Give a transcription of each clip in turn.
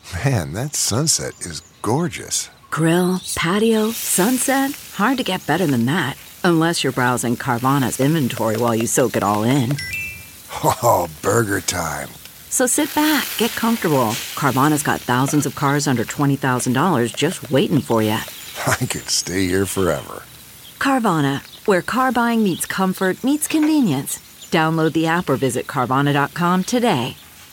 Man, that sunset is gorgeous. Grill, patio, sunset. Hard to get better than that. Unless you're browsing Carvana's inventory while you soak it all in. Oh, burger time. So sit back, get comfortable. Carvana's got thousands of cars under $20,000 just waiting for you. I could stay here forever. Carvana, where car buying meets comfort meets convenience. Download the app or visit Carvana.com today.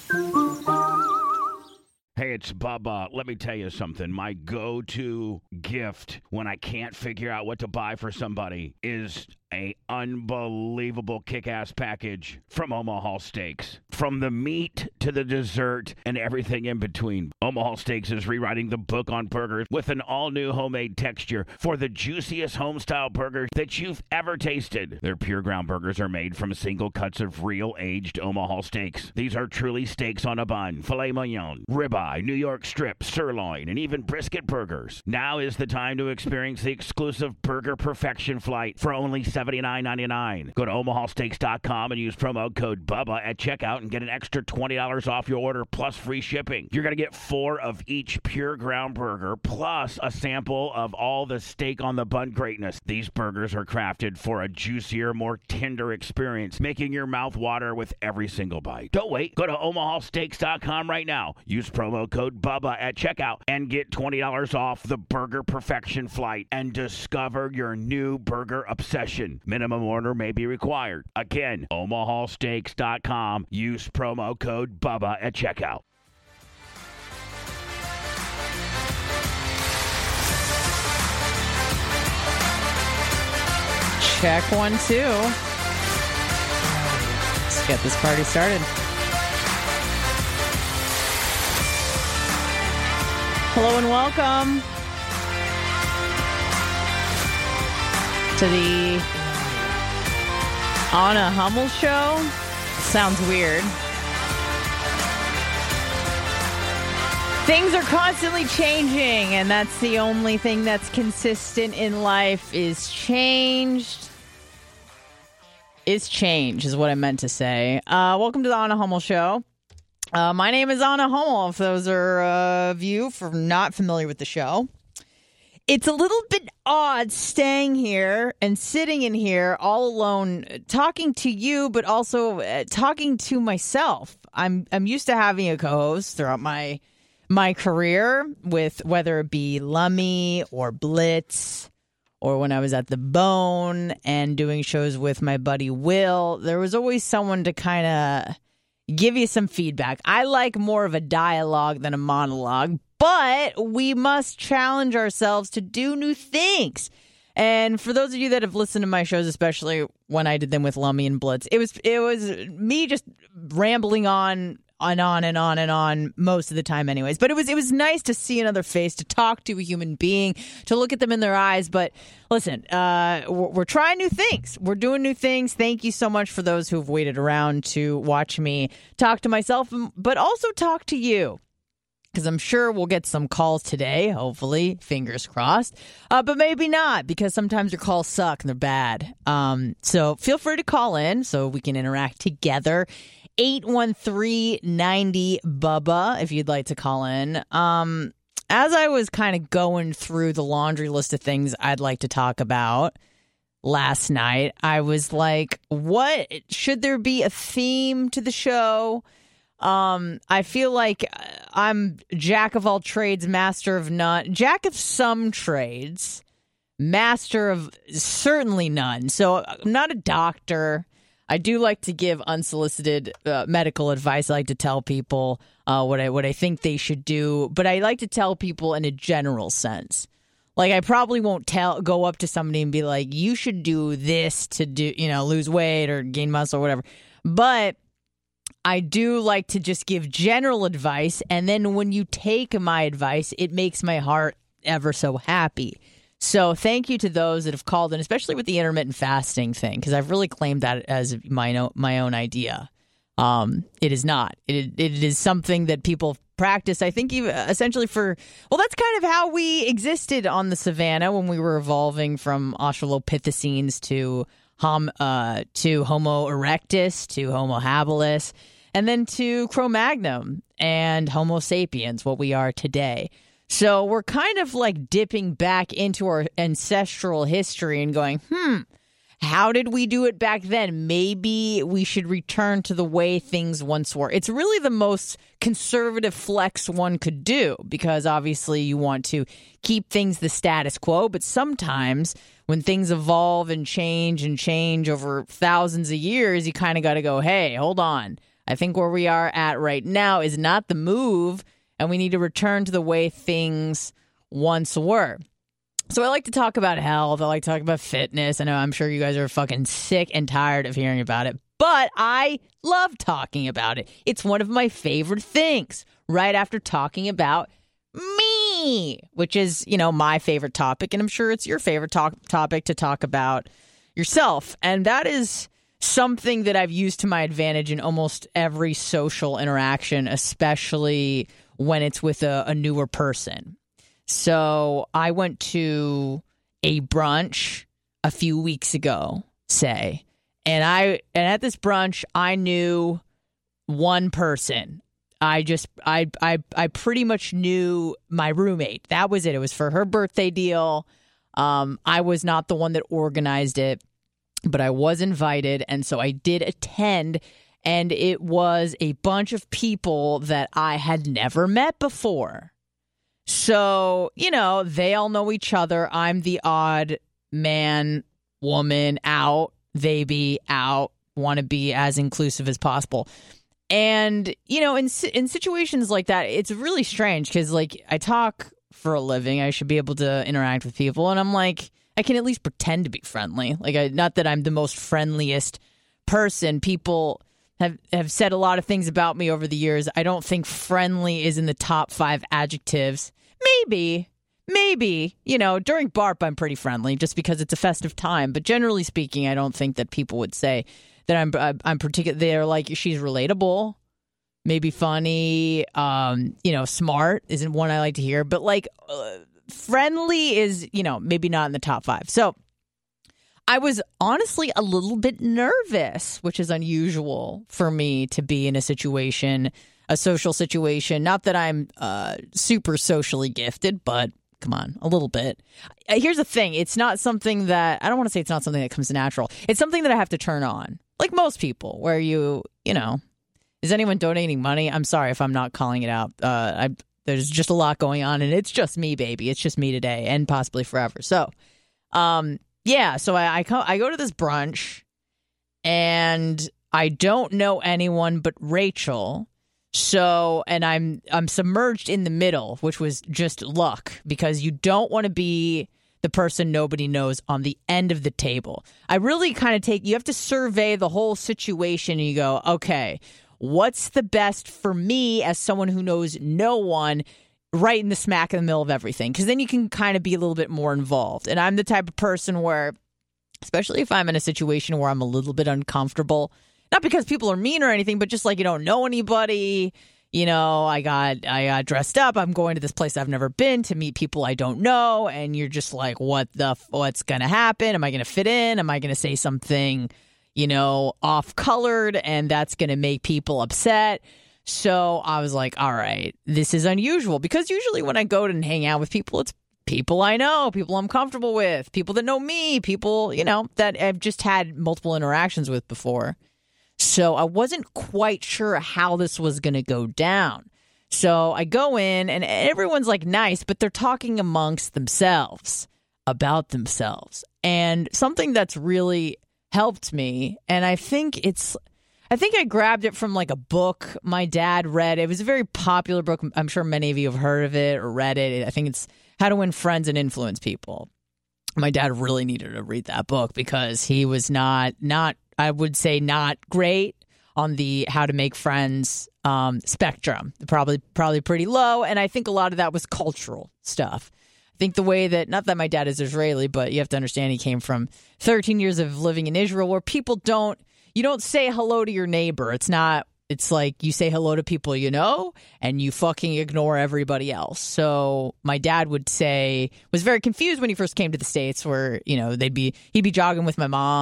Hey, it's Bubba. Let me tell you something. My go-to gift when I can't figure out what to buy for somebody is a unbelievable kick-ass package from Omaha Steaks. From the meat to the dessert and everything in between. Omaha Steaks is rewriting the book on burgers with an all-new homemade texture for the juiciest home-style burgers that you've ever tasted. Their pure ground burgers are made from single cuts of real aged Omaha steaks. These are truly steaks on a bun, filet mignon, ribeye, New York strip, sirloin, and even brisket burgers. Now is the time to experience the exclusive Burger Perfection flight for only $79.99. Go to omahasteaks.com and use promo code BUBBA at checkout and get an extra $20 off your order plus free shipping. You're going to get 4 of each pure ground burger plus a sample of all the steak on the bun greatness. These burgers are crafted for a juicier, more tender experience, making your mouth water with every single bite. Don't wait. Go to omahasteaks.com right now. Use promo code BUBBA at checkout and get $20 off the Burger Perfection flight and discover your new burger obsession. Minimum order may be required. Again, omahasteaks.com. Use promo code BUBBA at checkout. Check 1, 2. Let's get this party started. Hello and welcome to the Anna Hummel Show. Sounds weird. Things are constantly changing, and that's the only thing that's consistent in life is changed. Is change, is what I meant to say. Welcome to the Anna Hummel Show. My name is Anna Hummel, if those are of you not familiar with the show. It's a little bit odd staying here and sitting in here all alone, talking to you, but also talking to myself. I'm used to having a co-host throughout my career, with whether it be Lummy or Blitz or when I was at The Bone and doing shows with my buddy Will. There was always someone to kind of give you some feedback. I like more of a dialogue than a monologue, but we must challenge ourselves to do new things. And for those of you that have listened to my shows, especially when I did them with Lummy and Blitz, it was me just rambling on and on and on and on most of the time anyways. But it was nice to see another face, to talk to a human being, to look at them in their eyes. But listen, we're trying new things. We're doing new things. Thank you so much for those who've waited around to watch me talk to myself, but also talk to you. Because I'm sure we'll get some calls today, hopefully, fingers crossed. But maybe not, because sometimes your calls suck and they're bad. So feel free to call in so we can interact together. 813-90-BUBBA if you'd like to call in. As I was kind of going through the laundry list of things I'd like to talk about last night, I was like, what? Should there be a theme to the show? I feel like I'm jack of all trades, master of none. Jack of some trades, master of certainly none. So I'm not a doctor. I do like to give unsolicited medical advice. I like to tell people what I think they should do, but I like to tell people in a general sense. Like, I probably won't go up to somebody and be like, you should do this to lose weight or gain muscle or whatever. But I do like to just give general advice, and then when you take my advice, it makes my heart ever so happy. So thank you to those that have called in, especially with the intermittent fasting thing, because I've really claimed that as my own idea. It is not. It is something that people practice, I think, essentially that's kind of how we existed on the savannah when we were evolving from Australopithecines to Homo erectus to Homo habilis. and then to Cro-Magnon and Homo sapiens, what we are today. So we're kind of like dipping back into our ancestral history and going, how did we do it back then? Maybe we should return to the way things once were. It's really the most conservative flex one could do, because obviously you want to keep things the status quo. But sometimes when things evolve and change over thousands of years, you kind of got to go, hey, hold on. I think where we are at right now is not the move, and we need to return to the way things once were. So I like to talk about health. I like to talk about fitness. I know I'm sure you guys are fucking sick and tired of hearing about it, but I love talking about it. It's one of my favorite things, right after talking about me, which is, my favorite topic. And I'm sure it's your favorite topic to talk about yourself. And that is something that I've used to my advantage in almost every social interaction, especially when it's with a newer person. So I went to a brunch a few weeks ago, and at this brunch I knew one person. I pretty much knew my roommate. That was it. It was for her birthday deal. I was not the one that organized it, but I was invited, and so I did attend. And it was a bunch of people that I had never met before. So, they all know each other. I'm the odd man, woman, out, they be out, want to be as inclusive as possible. And, in situations like that, it's really strange because, I talk for a living. I should be able to interact with people. And I'm like, I can at least pretend to be friendly. Not that I'm the most friendliest person. People have said a lot of things about me over the years. I don't think friendly is in the top 5 adjectives. Maybe, during BARP, I'm pretty friendly just because it's a festive time. But generally speaking, I don't think that people would say that I'm particular. They're like, she's relatable, maybe funny, smart isn't one I like to hear. But friendly is, maybe not in the top 5. So I was honestly a little bit nervous, which is unusual for me to be in a social situation. Not that I'm super socially gifted, but come on, a little bit. Here's the thing. It's not something that, I don't want to say it's not something that comes natural. It's something that I have to turn on. Like most people, where is anyone donating money? I'm sorry if I'm not calling it out. There's just a lot going on, and it's just me, baby. It's just me today and possibly forever. So, so I go to this brunch, and I don't know anyone but Rachel. So, and I'm submerged in the middle, which was just luck, because you don't want to be the person nobody knows on the end of the table. I really kind of you have to survey the whole situation, and you go, okay, what's the best for me as someone who knows no one right in the smack in the middle of everything? Because then you can kind of be a little bit more involved. And I'm the type of person where, especially if I'm in a situation where I'm a little bit uncomfortable, not because people are mean or anything, but just you don't know anybody. I got dressed up. I'm going to this place I've never been to meet people I don't know. And you're just like, what's going to happen? Am I going to fit in? Am I going to say something, off-colored? And that's going to make people upset. So I was like, all right, this is unusual, because usually when I go and hang out with people, it's people I know, people I'm comfortable with, people that know me, people, that I've just had multiple interactions with before. So I wasn't quite sure how this was going to go down. So I go in, and everyone's nice, but they're talking amongst themselves about themselves. And something that's really helped me, and I think I grabbed it from a book my dad read. It was a very popular book. I'm sure many of you have heard of it or read it. I think it's How to Win Friends and Influence People. My dad really needed to read that book because he was not I would say not great on the how to make friends spectrum. Probably pretty low. And I think a lot of that was cultural stuff. I think the way that, not that my dad is Israeli, but you have to understand he came from 13 years of living in Israel, where people you don't say hello to your neighbor. It's like you say hello to people and you fucking ignore everybody else. So my dad was very confused when he first came to the States, where, he'd be jogging with my mom,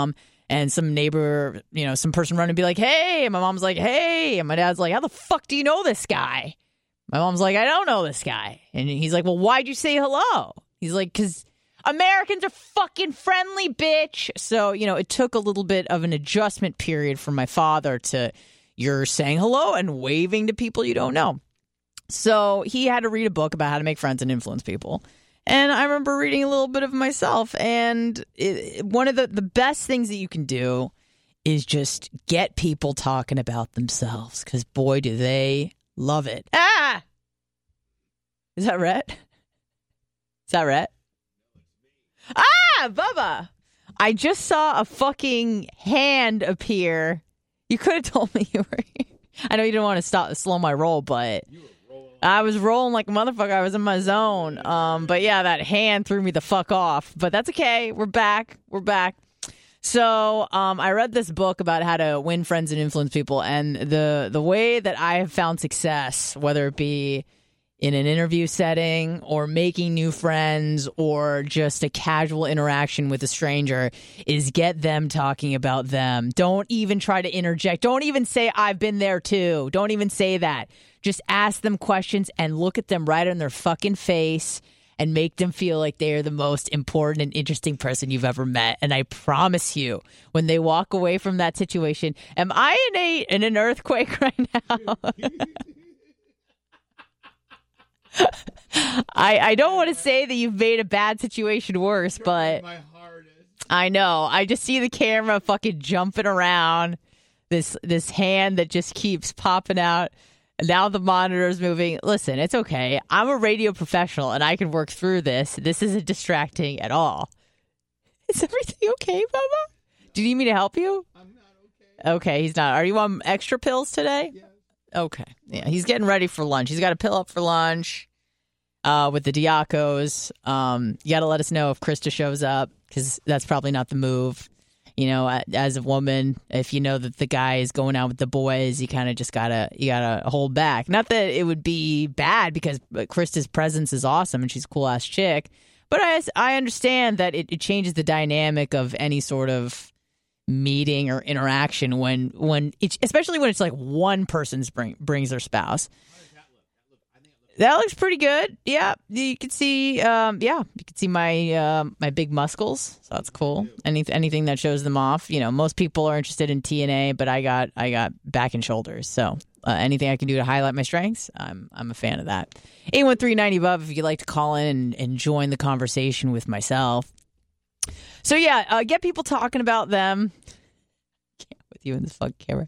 And some neighbor, some person running and be like, hey. And my mom's like, hey. And my dad's like, how the fuck do you know this guy? My mom's like, I don't know this guy. And he's like, well, why'd you say hello? He's like, because Americans are fucking friendly, bitch. So, it took a little bit of an adjustment period for my father to, you're saying hello and waving to people you don't know. So he had to read a book about how to make friends and influence people. And I remember reading a little bit of it myself. And one of the best things that you can do is just get people talking about themselves. Because boy, do they love it. Ah! Is that Rhett? Is that Rhett? Ah, Bubba! I just saw a fucking hand appear. You could have told me you were here. I know you didn't want to slow my roll, but I was rolling like a motherfucker. I was in my zone. But yeah, that hand threw me the fuck off. But that's okay. We're back. So I read this book about how to win friends and influence people. And the way that I have found success, whether it be in an interview setting or making new friends or just a casual interaction with a stranger, is get them talking about them. Don't even try to interject. Don't even say, I've been there too. Don't even say that. Just ask them questions and look at them right in their fucking face and make them feel like they are the most important and interesting person you've ever met. And I promise you, when they walk away from that situation, am I in an earthquake right now? I don't want to say that you've made a bad situation worse, but I know. I just see the camera fucking jumping around. This hand that just keeps popping out. Now the monitor's moving. Listen, it's okay. I'm a radio professional and I can work through this. This isn't distracting at all. Is everything okay, Bubba? Do you need me to help you? I'm not okay. Okay, he's not. Are you on extra pills today? Yes. Okay. Yeah, he's getting ready for lunch. He's got a pill up for lunch with the Diacos. You got to let us know if Krista shows up, because that's probably not the move. As a woman, if you know that the guy is going out with the boys, you kind of just gotta hold back. Not that it would be bad, because Krista's presence is awesome and she's a cool ass chick. But I understand that it changes the dynamic of any sort of meeting or interaction when it's, especially when it's like one person brings their spouse. That looks pretty good. Yeah, you can see. You can see my my big muscles, so that's cool. Anything that shows them off. Most people are interested in TNA, but I got back and shoulders. So anything I can do to highlight my strengths, I'm a fan of that. 813-90 above if you'd like to call in and join the conversation with myself. So yeah, get people talking about them. Can't with you in this fucking camera.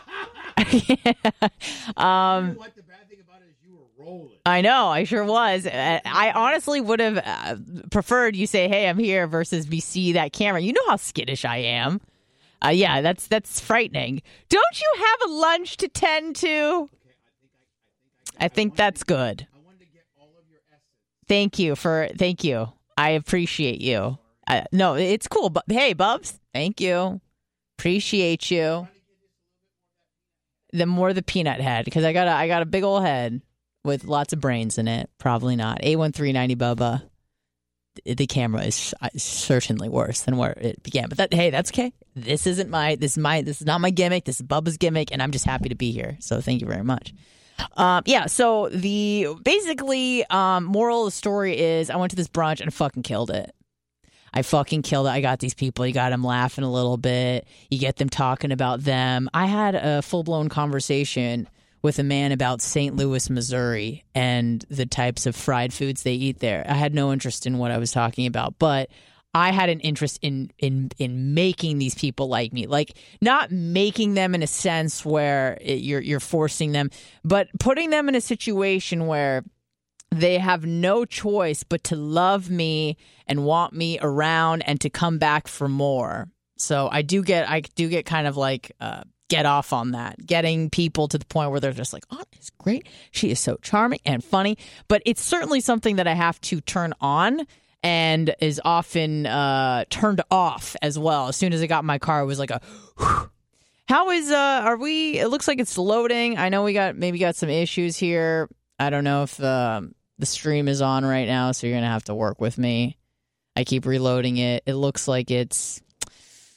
What the bad thing about it is you were rolling. I know, I sure was. I honestly would have preferred you say, "Hey, I'm here," versus me see that camera. You know how skittish I am. Yeah, that's frightening. Don't you have a lunch to tend to? I think that's good. I wanted to get all of your essence. Thank you. I appreciate you. No, it's cool. But hey, Bubs, thank you. Appreciate you. The more the peanut head, because I got a big old head with lots of brains in it. Probably not. 813-90 Bubba. The camera is certainly worse than where it began. But that's okay. This is not my gimmick. This is Bubba's gimmick, and I'm just happy to be here. So thank you very much. So the moral of the story is I went to this brunch and fucking killed it. I got these people. You got them laughing a little bit. You get them talking about them. I had a full-blown conversation with a man about St. Louis, Missouri, and the types of fried foods they eat there. I had no interest in what I was talking about, but I had an interest in making these people like me. Like, not making them in a sense where you're forcing them, but putting them in a situation where they have no choice but to love me and want me around and to come back for more. So I do get kind of like get off on that, getting people to the point where they're just like, oh, it's great. She is so charming and funny. But it's certainly something that I have to turn on and is often turned off as well. As soon as I got in my car, it was like a whew. How is it looks like it's loading. I know we got some issues here. I don't know if the stream is on right now, so you're going to have to work with me. I keep reloading it. It looks like it's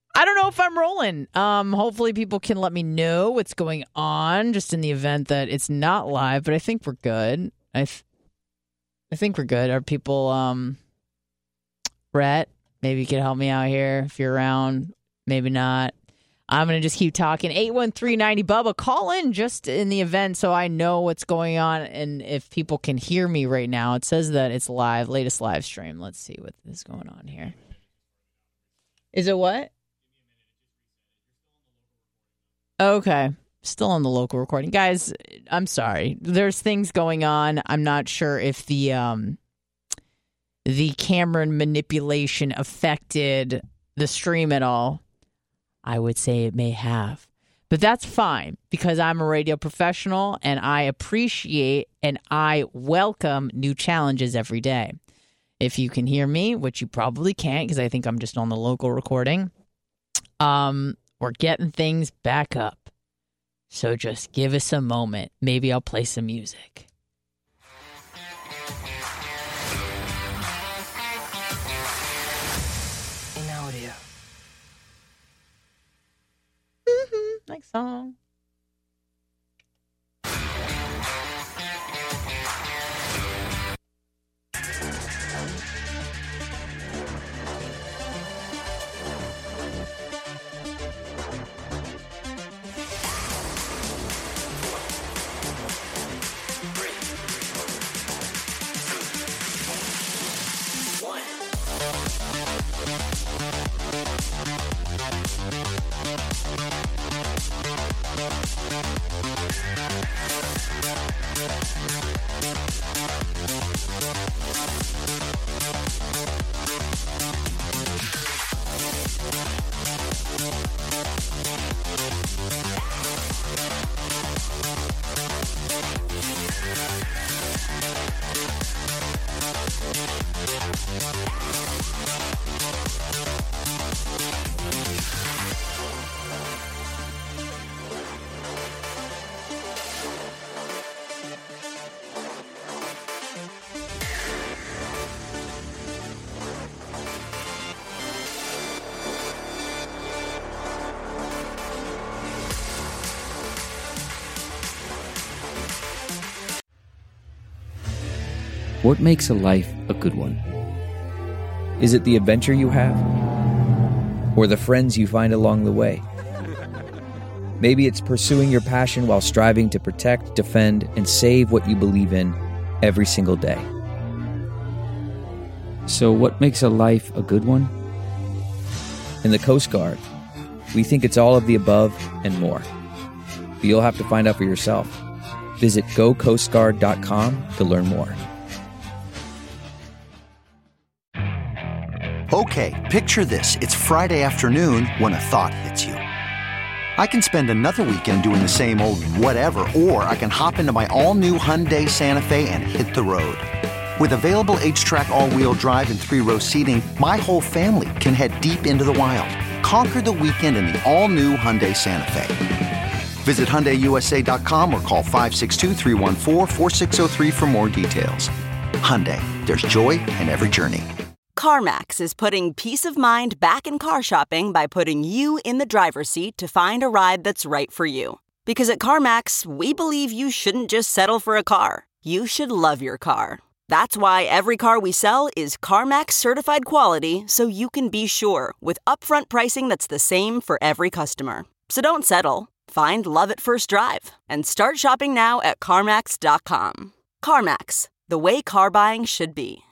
I don't know if I'm rolling. Hopefully people can let me know what's going on just in the event that it's not live, but I think we're good. I think we're good. Are people, Rhett, maybe you could help me out here if you're around. Maybe not. I'm going to just keep talking. 813-90-BUBBA. Call in just in the event so I know what's going on and if people can hear me right now. It says that it's live, latest live stream. Let's see what is going on here. Is it what? Okay. Still on the local recording. Guys, I'm sorry. There's things going on. I'm not sure if the camera manipulation affected the stream at all. I would say it may have. But that's fine because I'm a radio professional and I appreciate and I welcome new challenges every day. If you can hear me, which you probably can't because I think I'm just on the local recording, we're getting things back up. So just give us a moment. Maybe I'll play some music. Next song. What makes a life a good one? Is it the adventure you have? Or the friends you find along the way? Maybe it's pursuing your passion while striving to protect, defend, and save what you believe in every single day. So what makes a life a good one? In the Coast Guard, we think it's all of the above and more. But you'll have to find out for yourself. Visit gocoastguard.com to learn more. Okay, picture this. It's Friday afternoon when a thought hits you. I can spend another weekend doing the same old whatever, or I can hop into my all-new Hyundai Santa Fe and hit the road. With available H-Track all-wheel drive and 3-row seating, my whole family can head deep into the wild. Conquer the weekend in the all-new Hyundai Santa Fe. Visit HyundaiUSA.com or call 562-314-4603 for more details. Hyundai, there's joy in every journey. CarMax is putting peace of mind back in car shopping by putting you in the driver's seat to find a ride that's right for you. Because at CarMax, we believe you shouldn't just settle for a car. You should love your car. That's why every car we sell is CarMax certified quality, so you can be sure with upfront pricing that's the same for every customer. So don't settle. Find love at first drive and start shopping now at CarMax.com. CarMax, the way car buying should be.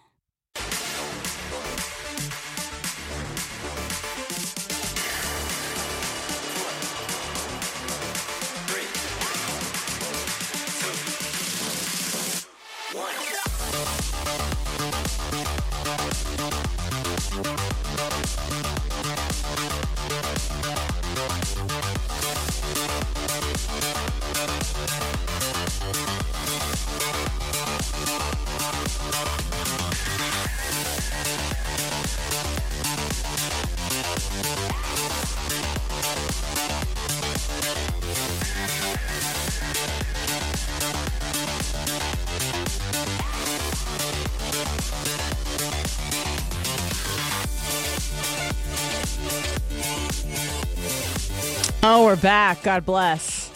we're back. God bless.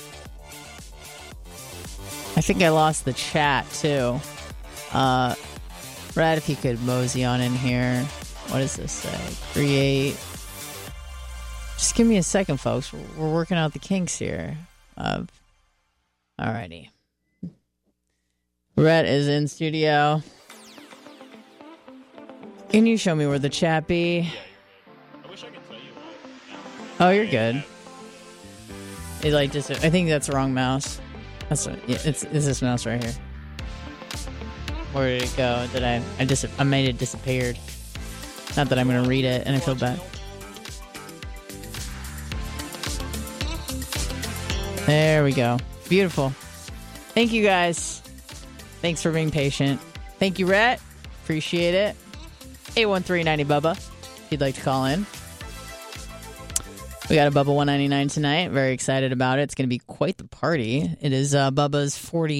I think I lost the chat, too. Brad, if you could mosey on in here. What does this say? Create. Just give me a second, folks. We're working out the kinks here. Alrighty. Brett is in studio. Can you show me where the chat be? Yeah. I wish I could tell you what. Oh, you're good. It like just. I think that's the wrong mouse. That's it's this mouse right here. Where did it go? Did I made it disappeared. Not that I'm gonna read it, and I feel bad. There we go. Beautiful. Thank you guys. Thanks for being patient. Thank you, Rhett. Appreciate it. 813-90-BUBBA if you'd like to call in. We got a Bubba 199 tonight. Very excited about it. It's going to be quite the party. It is Bubba's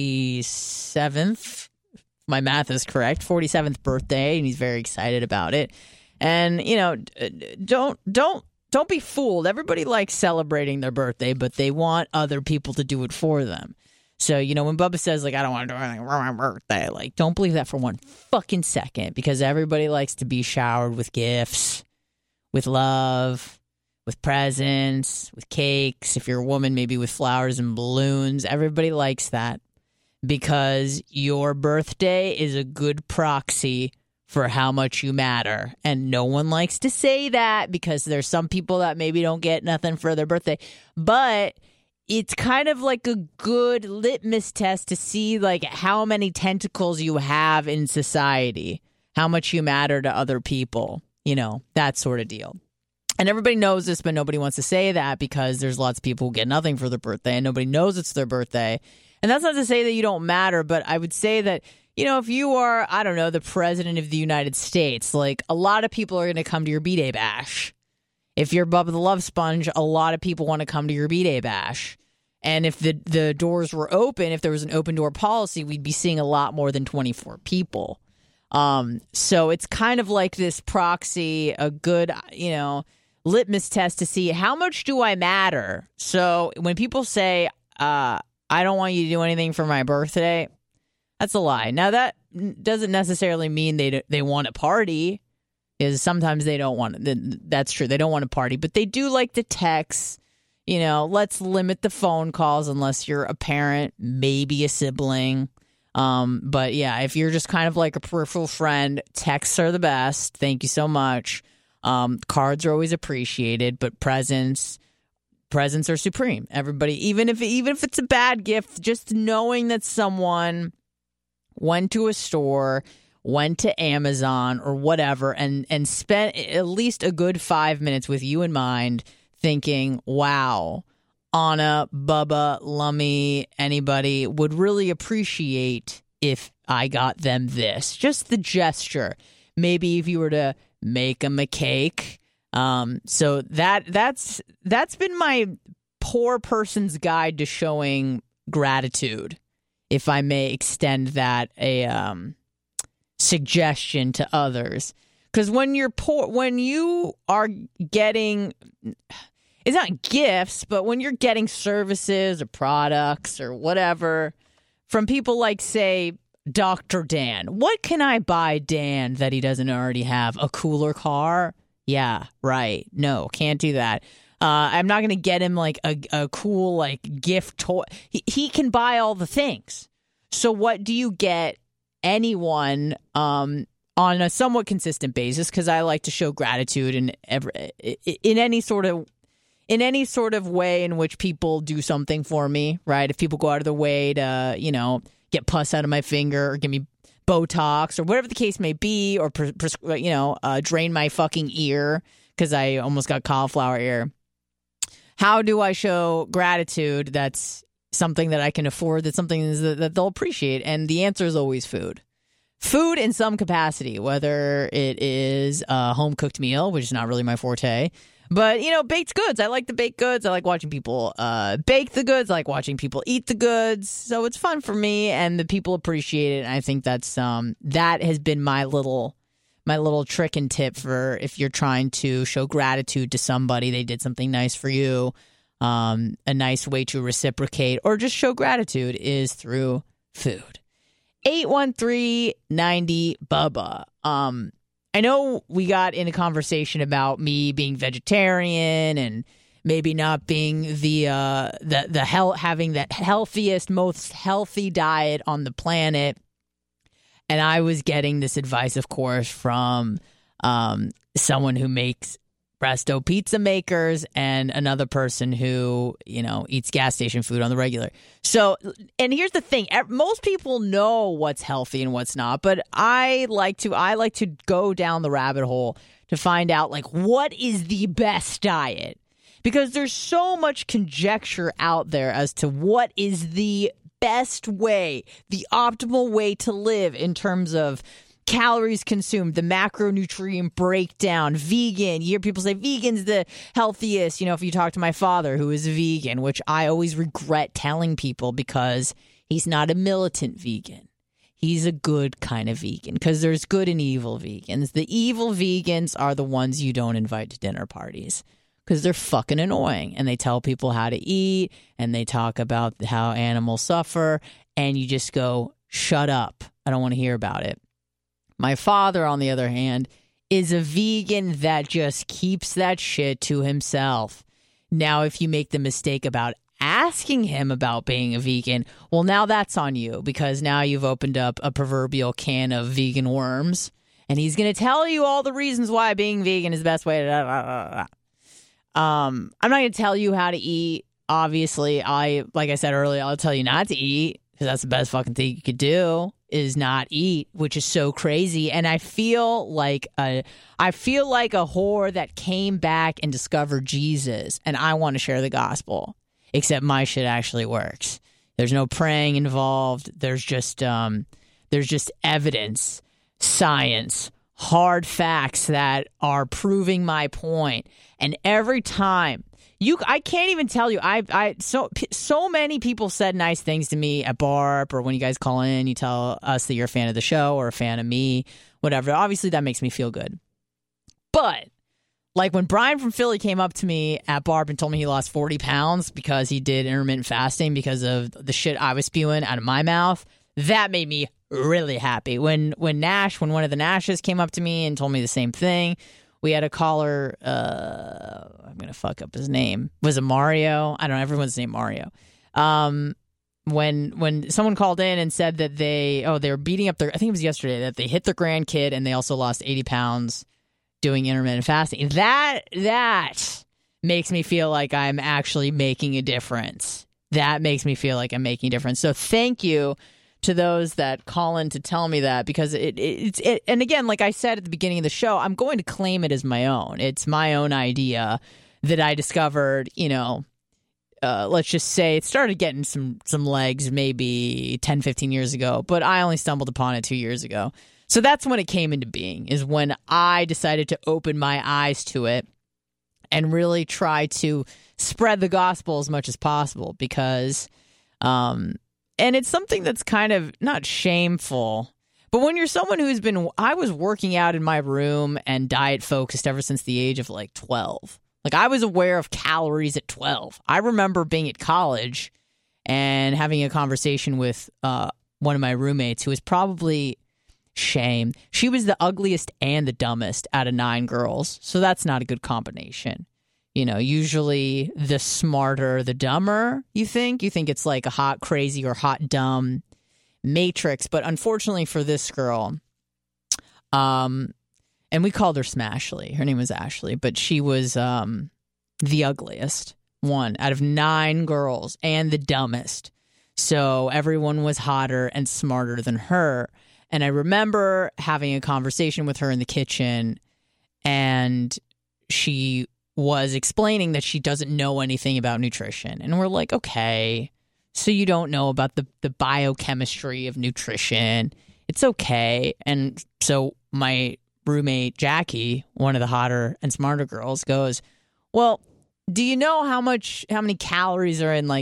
47th. My math is correct. 47th birthday, and he's very excited about it. And, you know, don't be fooled. Everybody likes celebrating their birthday, but they want other people to do it for them. So, you know, when Bubba says, like, I don't want to do anything for my birthday, like, don't believe that for one fucking second, because everybody likes to be showered with gifts, with love, with presents, with cakes. If you're a woman, maybe with flowers and balloons. Everybody likes that because your birthday is a good proxy for how much you matter. And no one likes to say that because there's some people that maybe don't get nothing for their birthday. But it's kind of like a good litmus test to see like how many tentacles you have in society, how much you matter to other people, you know, that sort of deal. And everybody knows this, but nobody wants to say that because there's lots of people who get nothing for their birthday and nobody knows it's their birthday. And that's not to say that you don't matter, but I would say that, you know, if you are, I don't know, the president of the United States, like a lot of people are going to come to your B-Day bash. If you're Bubba the Love Sponge, a lot of people want to come to your B-Day bash. And if the doors were open, if there was an open door policy, we'd be seeing a lot more than 24 people. So it's kind of like this proxy, a good, you know, litmus test to see how much do I matter. So when people say, I don't want you to do anything for my birthday, that's a lie. Now, that doesn't necessarily mean they want a party, because sometimes they don't want it. That's true. They don't want a party, but they do like to text. You know, let's limit the phone calls unless you're a parent, maybe a sibling. But yeah, if you're just kind of like a peripheral friend, texts are the best. Thank you so much. Cards are always appreciated, but presents are supreme. Everybody, even if it's a bad gift, just knowing that someone went to a store, went to Amazon or whatever, and spent at least a good 5 minutes with you in mind, thinking, wow, Anna, Bubba, Lummy, anybody would really appreciate if I got them this. Just the gesture. Maybe if you were to make them a cake. So that's been my poor person's guide to showing gratitude, if I may extend that a suggestion to others. Because when you're poor, when you are getting, it's not gifts, but when you're getting services or products or whatever from people like, say, Dr. Dan. What can I buy Dan that he doesn't already have? A cooler car? Yeah, right. No, can't do that. I'm not going to get him like a cool like gift toy. He can buy all the things. So what do you get anyone on a somewhat consistent basis? Because I like to show gratitude in any sort of way in which people do something for me, right? If people go out of their way to, you know, get pus out of my finger or give me Botox or whatever the case may be, or drain my fucking ear because I almost got cauliflower ear. How do I show gratitude? That's something that I can afford. That's something that they'll appreciate. And the answer is always food. Food in some capacity, whether it is a home cooked meal, which is not really my forte. But, you know, baked goods. I like the baked goods. I like watching people bake the goods. I like watching people eat the goods. So it's fun for me, and the people appreciate it. And I think that's that has been my little trick and tip for if you're trying to show gratitude to somebody. They did something nice for you. A nice way to reciprocate or just show gratitude is through food. 813-90-BUBBA. I know we got in a conversation about me being vegetarian and maybe not being having that healthiest, most healthy diet on the planet. And I was getting this advice, of course, from someone who makes Presto pizza makers and another person who, eats gas station food on the regular. So, and here's the thing. Most people know what's healthy and what's not, but I like to go down the rabbit hole to find out, what is the best diet? Because there's so much conjecture out there as to what is the best way, the optimal way to live in terms of calories consumed, the macronutrient breakdown, vegan. You hear people say vegan's the healthiest. If you talk to my father, who is a vegan, which I always regret telling people because he's not a militant vegan. He's a good kind of vegan because there's good and evil vegans. The evil vegans are the ones you don't invite to dinner parties because they're fucking annoying and they tell people how to eat and they talk about how animals suffer and you just go, shut up. I don't want to hear about it. My father, on the other hand, is a vegan that just keeps that shit to himself. Now, if you make the mistake about asking him about being a vegan, well, now that's on you because now you've opened up a proverbial can of vegan worms and he's going to tell you all the reasons why being vegan is the best way to... I'm not going to tell you how to eat. Obviously, like I said earlier, I'll tell you not to eat because that's the best fucking thing you could do. Is not eat, which is so crazy. And I feel like a whore that came back and discovered Jesus, and I want to share the gospel, except my shit actually works. There's no praying involved. There's just evidence, science, hard facts that are proving my point. And every time I can't even tell you. So many people said nice things to me at BARP or when you guys call in, you tell us that you're a fan of the show or a fan of me, whatever. Obviously, that makes me feel good. But when Brian from Philly came up to me at BARP and told me he lost 40 pounds because he did intermittent fasting because of the shit I was spewing out of my mouth, that made me really happy. When one of the Nashes came up to me and told me the same thing. We had a caller, I'm going to fuck up his name. Was it Mario? I don't know. Everyone's named Mario. When someone called in and said that they were beating up I think it was yesterday, that they hit their grandkid and they also lost 80 pounds doing intermittent fasting. That makes me feel like I'm actually making a difference. That makes me feel like I'm making a difference. So thank you to those that call in to tell me that because it's and again, like I said at the beginning of the show, I'm going to claim it as my own. It's my own idea that I discovered, let's just say it started getting some legs maybe 10, 15 years ago, but I only stumbled upon it 2 years ago. So that's when it came into being, is when I decided to open my eyes to it and really try to spread the gospel as much as possible because and it's something that's kind of not shameful, but when you're someone I was working out in my room and diet focused ever since the age of 12. I was aware of calories at 12. I remember being at college and having a conversation with one of my roommates who was probably shame. She was the ugliest and the dumbest out of 9 girls. So that's not a good combination. Usually the smarter, the dumber, you think it's like a hot crazy or hot dumb matrix. But unfortunately for this girl, and we called her Smashly. Her name was Ashley, but she was the ugliest one out of 9 girls and the dumbest. So everyone was hotter and smarter than her. And I remember having a conversation with her in the kitchen, and she was explaining that she doesn't know anything about nutrition. And we're like, okay, so you don't know about the biochemistry of nutrition. It's okay. And so my roommate, Jackie, one of the hotter and smarter girls, goes, well, do you know how many calories are in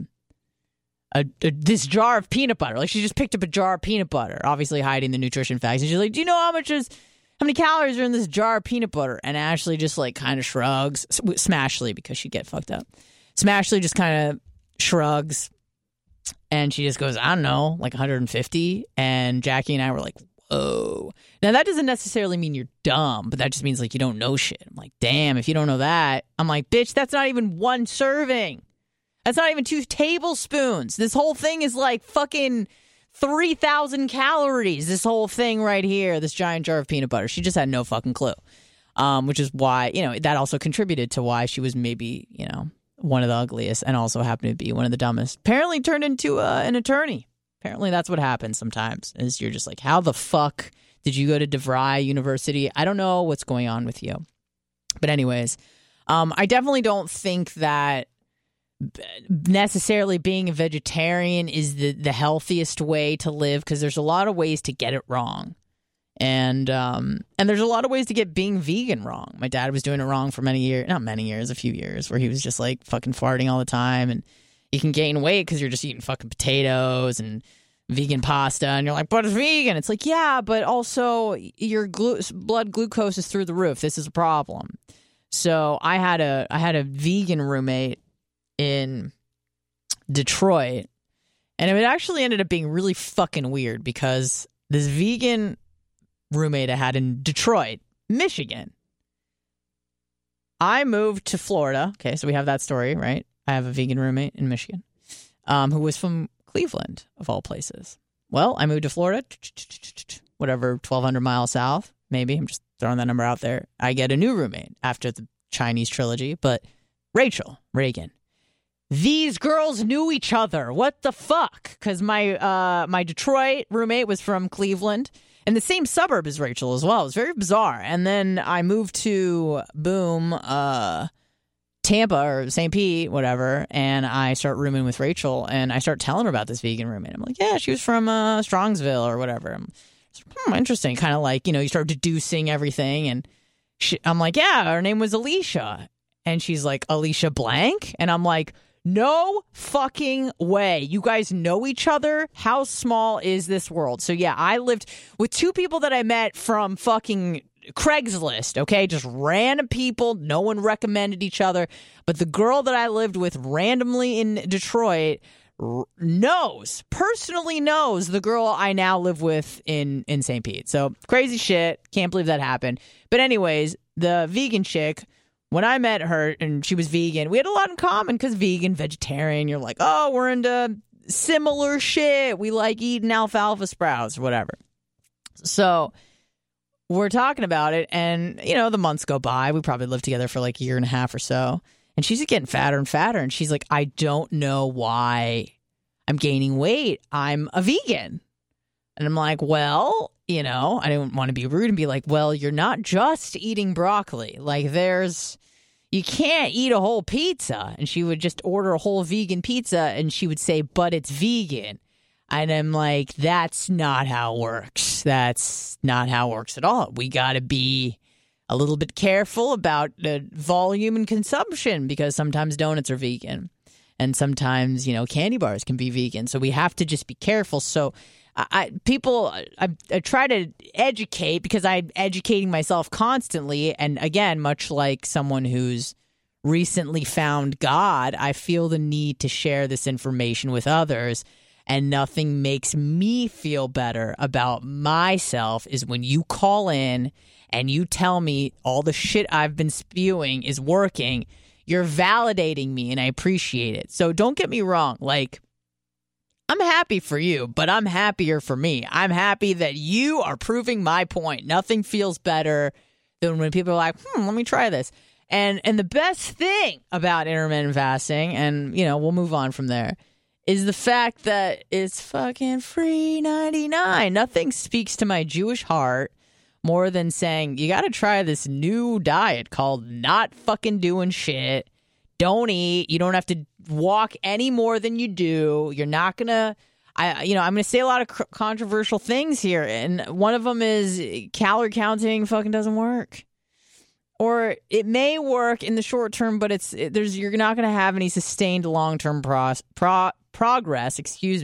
this jar of peanut butter? She just picked up a jar of peanut butter, obviously hiding the nutrition facts. And she's like, do you know how many calories are in this jar of peanut butter? And Ashley just kind of shrugs, Smashly, because she'd get fucked up. Smashley just kind of shrugs, and she just goes, I don't know, like 150. And Jackie and I were like, whoa. Now, that doesn't necessarily mean you're dumb, but that just means like you don't know shit. I'm like, damn, if you don't know that. I'm like, bitch, that's not even one serving. That's not even 2 tablespoons. This whole thing is like fucking 3,000 calories. This whole thing right here, this giant jar of peanut butter. She just had no fucking clue, which is why, that also contributed to why she was maybe, one of the ugliest and also happened to be one of the dumbest. Apparently turned into an attorney. Apparently that's what happens sometimes, is you're just like, how the fuck did you go to DeVry University? I don't know what's going on with you. But anyways, I definitely don't think that necessarily being a vegetarian is the healthiest way to live, because there's a lot of ways to get it wrong. And there's a lot of ways to get being vegan wrong. My dad was doing it wrong for a few years, where he was just like fucking farting all the time, and you can gain weight because you're just eating fucking potatoes and vegan pasta, and you're like, but it's vegan. It's like, yeah, but also your blood glucose is through the roof. This is a problem. So I had a vegan roommate in Detroit, and it actually ended up being really fucking weird, because this vegan roommate I had in Detroit, Michigan, I moved to Florida. Okay, so we have that story, right? I have a vegan roommate in Michigan who was from Cleveland, of all places. Well, I moved to Florida, whatever, 1,200 miles south, maybe. I'm just throwing that number out there. I get a new roommate after the Chinese trilogy, but Rachel Reagan. These girls knew each other. What the fuck? Because my Detroit roommate was from Cleveland, in the same suburb as Rachel as well. It was very bizarre. And then I moved to Tampa or St. Pete, whatever, and I start rooming with Rachel, and I start telling her about this vegan roommate. I'm like, yeah, she was from Strongsville or whatever. Interesting. Kind of like, you start deducing everything, and I'm like, yeah, her name was Alicia. And she's like, Alicia blank? And I'm like, no fucking way. You guys know each other? How small is this world? So yeah, I lived with 2 people that I met from fucking Craigslist, okay? Just random people. No one recommended each other. But the girl that I lived with randomly in Detroit personally knows the girl I now live with in St. Pete. So crazy shit. Can't believe that happened. But anyways, the vegan chick, when I met her and she was vegan, we had a lot in common, because vegetarian, you're like, oh, we're into similar shit. We like eating alfalfa sprouts or whatever. So we're talking about it, and, the months go by. We probably lived together for like a year and a half or so. And she's getting fatter and fatter. And she's like, I don't know why I'm gaining weight. I'm a vegan. And I'm like, well, I didn't want to be rude and be like, well, you're not just eating broccoli. Like, you can't eat a whole pizza. And she would just order a whole vegan pizza, and she would say, but it's vegan. And I'm like, that's not how it works. That's not how it works at all. We got to be a little bit careful about the volume and consumption, because sometimes donuts are vegan, and sometimes, candy bars can be vegan. So we have to just be careful. So I try to educate, because I'm educating myself constantly. And again, much like someone who's recently found God, I feel the need to share this information with others. And nothing makes me feel better about myself is when you call in and you tell me all the shit I've been spewing is working. You're validating me, and I appreciate it. So don't get me wrong. Like, I'm happy for you, but I'm happier for me. I'm happy that you are proving my point. Nothing feels better than when people are like, let me try this. And the best thing about intermittent fasting, and, we'll move on from there, is the fact that it's fucking free 99. Nothing speaks to my Jewish heart more than saying, you got to try this new diet called not fucking doing shit. Don't eat. You don't have to walk any more than you do. You're not going to, I'm going to say a lot of controversial things here. And one of them is calorie counting fucking doesn't work. Or it may work in the short term, but you're not going to have any sustained long-term progress,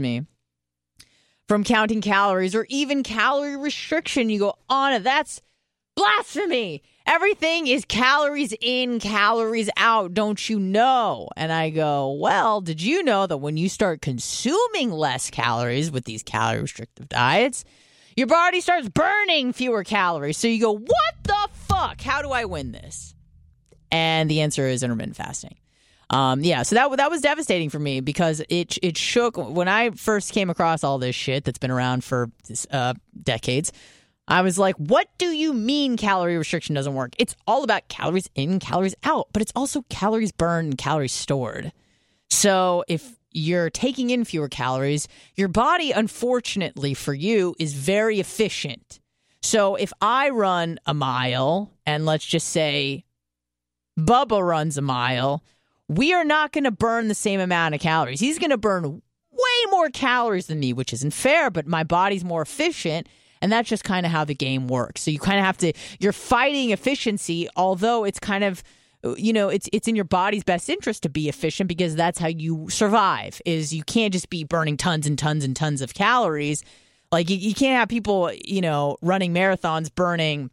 from counting calories or even calorie restriction. You go, Anna, that's blasphemy. everything is calories in, calories out, don't you know? And I go, well, did you know that when you start consuming less calories with these calorie restrictive diets, your body starts burning fewer calories? So you go, what the fuck? How do I win this? And the answer is intermittent fasting. So that was devastating for me because it shook. When I first came across all this shit that's been around for decades, I was like, what do you mean calorie restriction doesn't work? It's all about calories in, calories out, but it's also calories burned and calories stored. So if you're taking in fewer calories, your body, unfortunately for you, is very efficient. So if I run a mile, and let's just say Bubba runs a mile, we are not going to burn the same amount of calories. He's going to burn way more calories than me, which isn't fair, but my body's more efficient, and that's just kind of how the game works. So you kind of have to, you're fighting efficiency, although it's kind of, it's in your body's best interest to be efficient because that's how you survive, is you can't just be burning tons and tons and tons of calories. Like you can't have people, running marathons burning,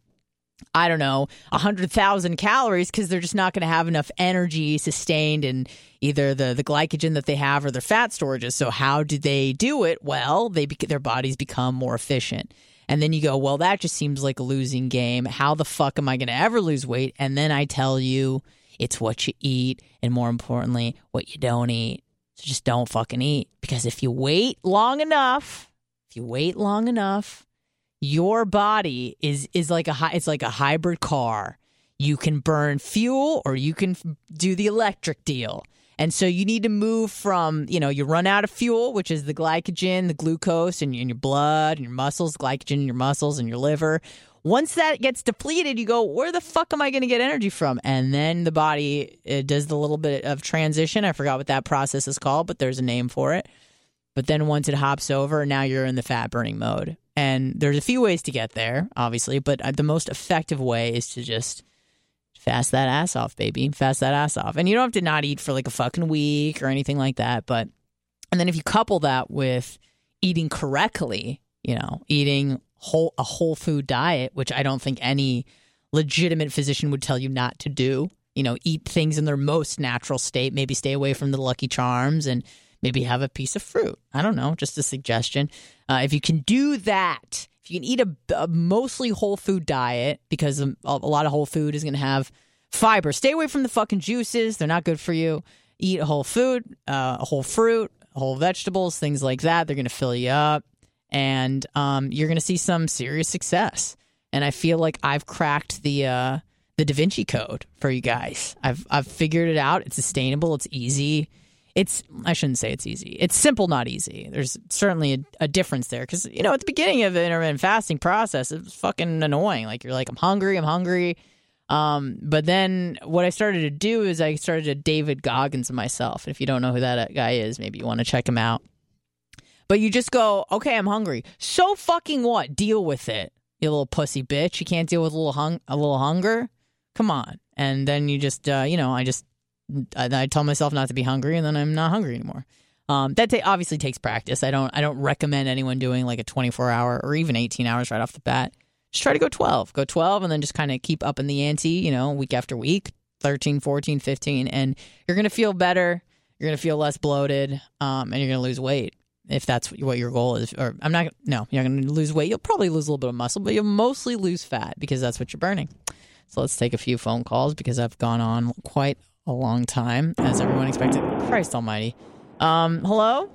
100,000 calories because they're just not going to have enough energy sustained in either the glycogen that they have or their fat storages. So how do they do it? Well, their bodies become more efficient. And then you go, well, that just seems like a losing game. How the fuck am I going to ever lose weight? And then I tell you, it's what you eat, and more importantly, what you don't eat. So just don't fucking eat. Because if you wait long enough, your body is like it's like a hybrid car. You can burn fuel or you can do the electric deal. And so you need to move from, you run out of fuel, which is the glycogen, the glucose in your blood and your muscles, glycogen in your muscles and your liver. Once that gets depleted, you go, where the fuck am I going to get energy from? And then the body does the little bit of transition. I forgot what that process is called, but there's a name for it. But then once it hops over, now you're in the fat burning mode. And there's a few ways to get there, obviously, but the most effective way is to just fast that ass off, baby. Fast that ass off. And you don't have to not eat for like a fucking week or anything like that. And then if you couple that with eating correctly, eating a whole food diet, which I don't think any legitimate physician would tell you not to do, eat things in their most natural state, maybe stay away from the Lucky Charms and maybe have a piece of fruit. I don't know, just a suggestion. If you can do that, if you can eat a mostly whole food diet, because a lot of whole food is going to have fiber. Stay away from the fucking juices. They're not good for you. Eat a whole food, a whole fruit, whole vegetables, things like that. They're going to fill you up. And you're going to see some serious success. And I feel like I've cracked the Da Vinci Code for you guys. I've figured it out. It's sustainable. It's easy. I shouldn't say it's easy. It's simple, not easy. There's certainly a difference there. Because, at the beginning of the intermittent fasting process, it was fucking annoying. Like, you're like, I'm hungry. But then what I started to do is I started to David Goggins myself. And if you don't know who that guy is, maybe you want to check him out. But you just go, okay, I'm hungry. So fucking what? Deal with it, you little pussy bitch. You can't deal with a little hunger? Come on. And then you just, I tell myself not to be hungry, and then I'm not hungry anymore. That obviously takes practice. I don't recommend anyone doing like a 24-hour or even 18 hours right off the bat. Just try to go 12. Go 12 and then just kind of keep up in the ante, week after week, 13, 14, 15. And you're going to feel better. You're going to feel less bloated, and you're going to lose weight if that's what your goal is. Or you're going to lose weight. You'll probably lose a little bit of muscle, but you'll mostly lose fat because that's what you're burning. So let's take a few phone calls because I've gone on quite a long time, as everyone expected. Christ almighty. Hello?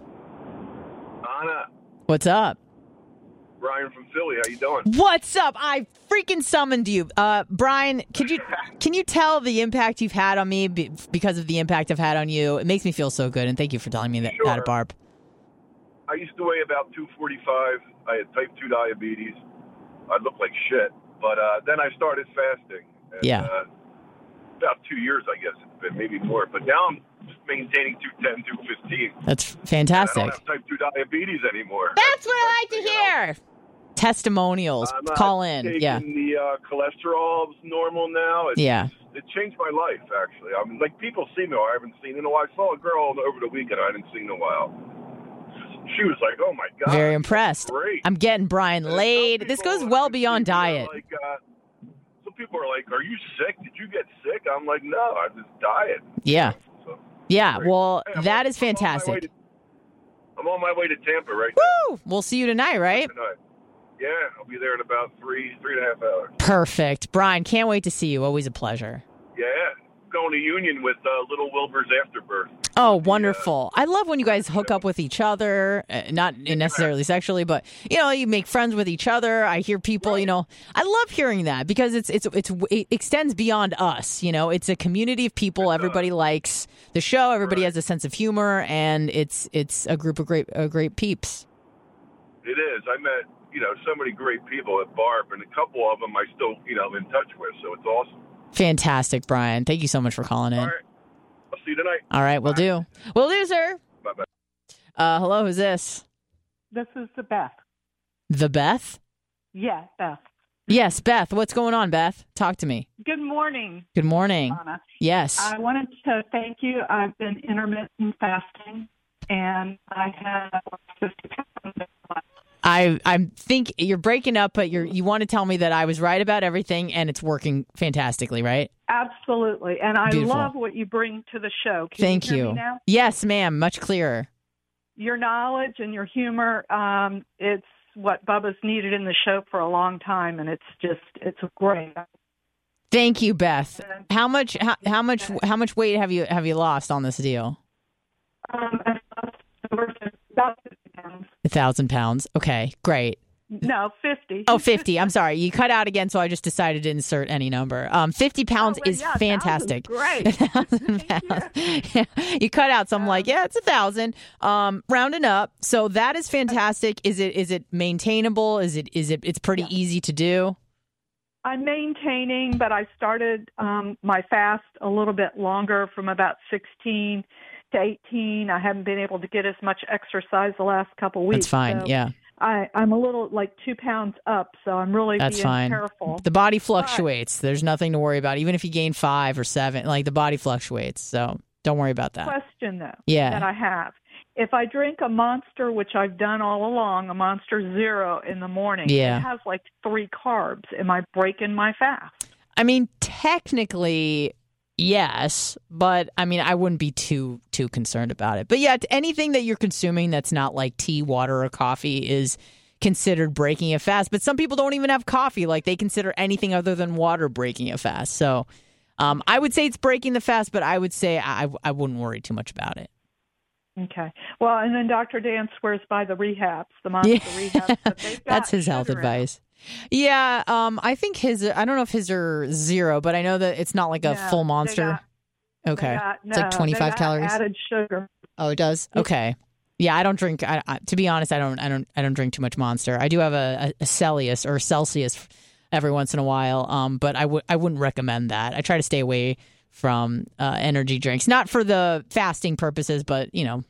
Anna. What's up? Brian from Philly. How you doing? What's up? I freaking summoned you. Brian, can you tell the impact you've had on me because of the impact I've had on you? It makes me feel so good, and thank you for telling me that, Sure. Barb. I used to weigh about 245. I had type 2 diabetes. I looked like shit. But then I started fasting. And, yeah. About 2 years, I guess it's been, maybe more. But now I'm just maintaining 210, 215. That's fantastic. I don't have type 2 diabetes anymore. That's what I like to hear. Testimonials. Call in. Yeah. The cholesterol's normal now. It changed my life, actually. I mean, like, people see me, I haven't seen in a while. I saw a girl over the weekend I hadn't seen in a while. She was like, oh, my God. Very impressed. Great. I'm getting Brian laid. This goes well beyond diet. Some people are like, "Are you sick? Did you get sick?" I'm like, "No, I'm just dying." Yeah. So, yeah. great. Well, Hey, that is fantastic. I'm on my way to Tampa right Woo! We'll see you tonight, right? Tonight. Yeah, I'll be there in about 3.5 hours. Perfect. Brian, can't wait to see you. Always a pleasure. Yeah, going to Union with Little Wilbur's Afterbirth. Oh, wonderful. I love when you guys hook up with each other, not necessarily sexually, but, you make friends with each other. I hear people, I love hearing that because it extends beyond us. It's a community of people. Everybody likes the show. Everybody has a sense of humor, and it's a group of great peeps. It is. I met, so many great people at Barb, and a couple of them I still, in touch with, so it's awesome. Fantastic, Brian. Thank you so much for calling in. All right. I'll see you tonight. All right, we'll do. We'll do, sir. Bye-bye. Hello, who's this? This is the Beth. The Beth? Yeah, Beth. Yes, Beth. What's going on, Beth? Talk to me. Good morning. Good morning. Anna. Yes. I wanted to thank you. I've been intermittent fasting, and I have 50 pounds. I think you're breaking up, but you want to tell me that I was right about everything, and it's working fantastically, right? Absolutely. And I Beautiful. love what you bring to the show. Can Thank you. you. Hear me now? Yes, ma'am. Much clearer. Your knowledge and your humor, it's what Bubba's needed in the show for a long time, and it's great. Thank you, Beth. How much weight have you lost on this deal? About 50 pounds. 1,000 pounds. Okay, great. No, 50. Oh, 50. I'm sorry. You cut out again, so I just decided to insert any number. 50 pounds is fantastic. 1,000 great. 1,000 pounds. Yeah. You cut out, so I'm like, yeah, it's 1,000. Rounding up. So that is fantastic. Is it maintainable? It's pretty easy to do? I'm maintaining, but I started my fast a little bit longer from about 16 to 18. I haven't been able to get as much exercise the last couple weeks. That's fine, so yeah. I'm a little like 2 pounds up, so I'm really being careful. The body fluctuates. There's nothing to worry about. Even if you gain 5 or 7, like the body fluctuates. So don't worry about that. Question, though, that I have. If I drink a Monster, which I've done all along, a Monster Zero in the morning, it has like 3 carbs. Am I breaking my fast? I mean, technically, yes, but I mean, I wouldn't be too concerned about it. But yeah, anything that you're consuming that's not like tea, water, or coffee is considered breaking a fast. But some people don't even have coffee. Like they consider anything other than water breaking a fast. So I would say it's breaking the fast, but I would say I wouldn't worry too much about it. Okay. Well, and then Dr. Dan swears by the rehabs, the Monster rehabs. But that's his health advice. Yeah, I think I don't know if his are 0, but I know that it's not like a full Monster. Okay. It's like 25 calories. Added sugar. Oh, it does? Okay. Yeah, I don't drink. To be honest, I don't drink too much Monster. I do have a Celsius or Celsius every once in a while, but I wouldn't recommend that. I try to stay away from energy drinks, not for the fasting purposes, but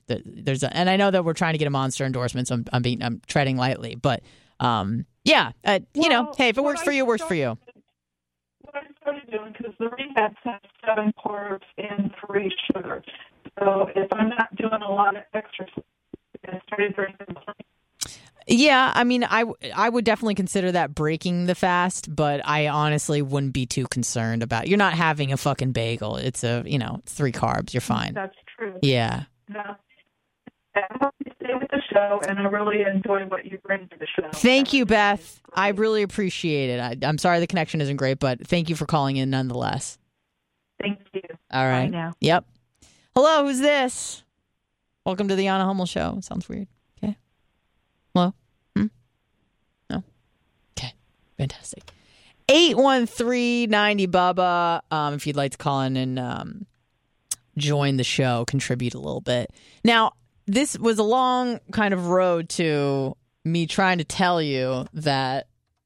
and I know that we're trying to get a Monster endorsement, so I'm treading lightly, but hey, if it works for you, it works for you. What I started doing, because the rehab has 7 carbs and 3 sugars, so if I'm not doing a lot of exercise, I started drinking. Yeah, I mean, I would definitely consider that breaking the fast, but I honestly wouldn't be too concerned about. You're not having a fucking bagel. It's 3 carbs. You're fine. That's true. Yeah. I hope you stay with the show, and I really enjoy what you bring to the show. Thank you, Beth. I really appreciate it. I'm sorry the connection isn't great, but thank you for calling in nonetheless. Thank you. All right. Bye now. Yep. Hello, who's this? Welcome to the Anna Hummel Show. Sounds weird. Okay. Hello? No? Okay. Fantastic. 813-90 Bubba. If you'd like to call in and join the show, contribute a little bit. Now, this was a long kind of road to me trying to tell you that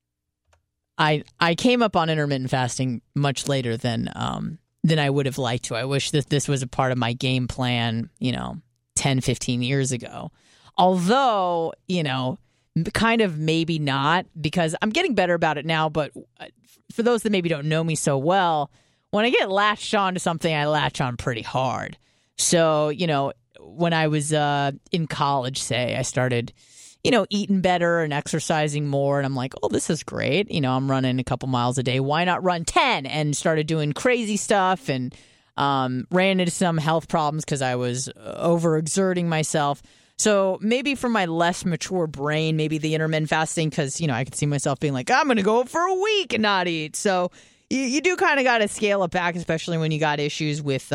I came up on intermittent fasting much later than I would have liked to. I wish that this was a part of my game plan, 10, 15 years ago. Although, kind of maybe not, because I'm getting better about it now. But for those that maybe don't know me so well, when I get latched on to something, I latch on pretty hard. So, when I was in college, say, I started, eating better and exercising more. And I'm like, oh, this is great. I'm running a couple miles a day. Why not run 10? And started doing crazy stuff and ran into some health problems because I was overexerting myself. So maybe for my less mature brain, maybe the intermittent fasting, because, I could see myself being like, I'm going to go for a week and not eat. So you do kind of got to scale it back, especially when you got issues with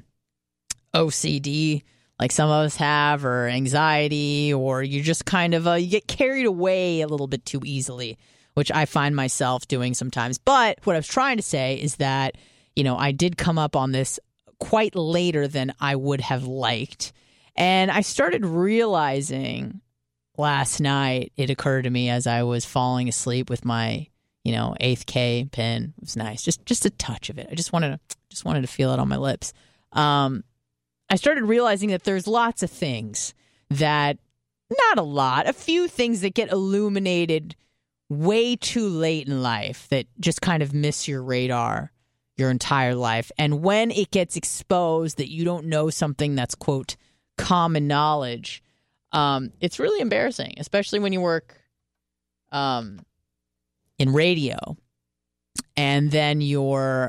OCD, like some of us have, or anxiety, or you just kind of you get carried away a little bit too easily, which I find myself doing sometimes. But what I was trying to say is that, I did come up on this quite later than I would have liked. And I started realizing last night, it occurred to me as I was falling asleep with my, 8th K pen. It was nice. Just a touch of it. I just wanted to feel it on my lips. I started realizing that there's lots of things that, not a lot, a few things that get illuminated way too late in life that just kind of miss your radar your entire life. And when it gets exposed that you don't know something that's, quote, common knowledge, it's really embarrassing, especially when you work in radio and then your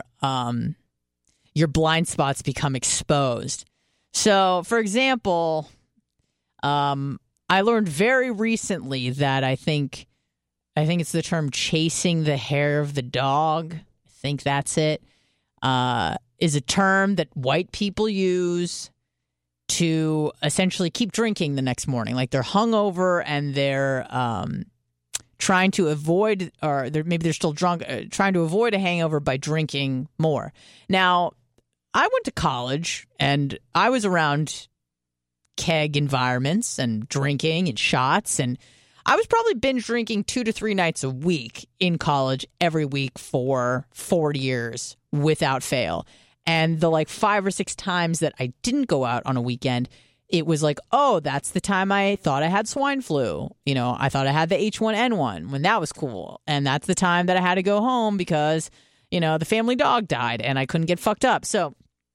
blind spots become exposed. So, for example, I learned very recently that I think it's the term chasing the hair of the dog. I think that's it. Is a term that white people use to essentially keep drinking the next morning. Like they're hungover and they're trying to avoid, or maybe they're still drunk, trying to avoid a hangover by drinking more. Now, I went to college and I was around keg environments and drinking and shots, and I was probably binge drinking 2 to 3 nights a week in college every week for 4 years without fail. And the 5 or 6 times that I didn't go out on a weekend, it was like, oh, that's the time I thought I had swine flu. I thought I had the H1N1 when that was cool. And that's the time that I had to go home because, the family dog died and I couldn't get fucked up. So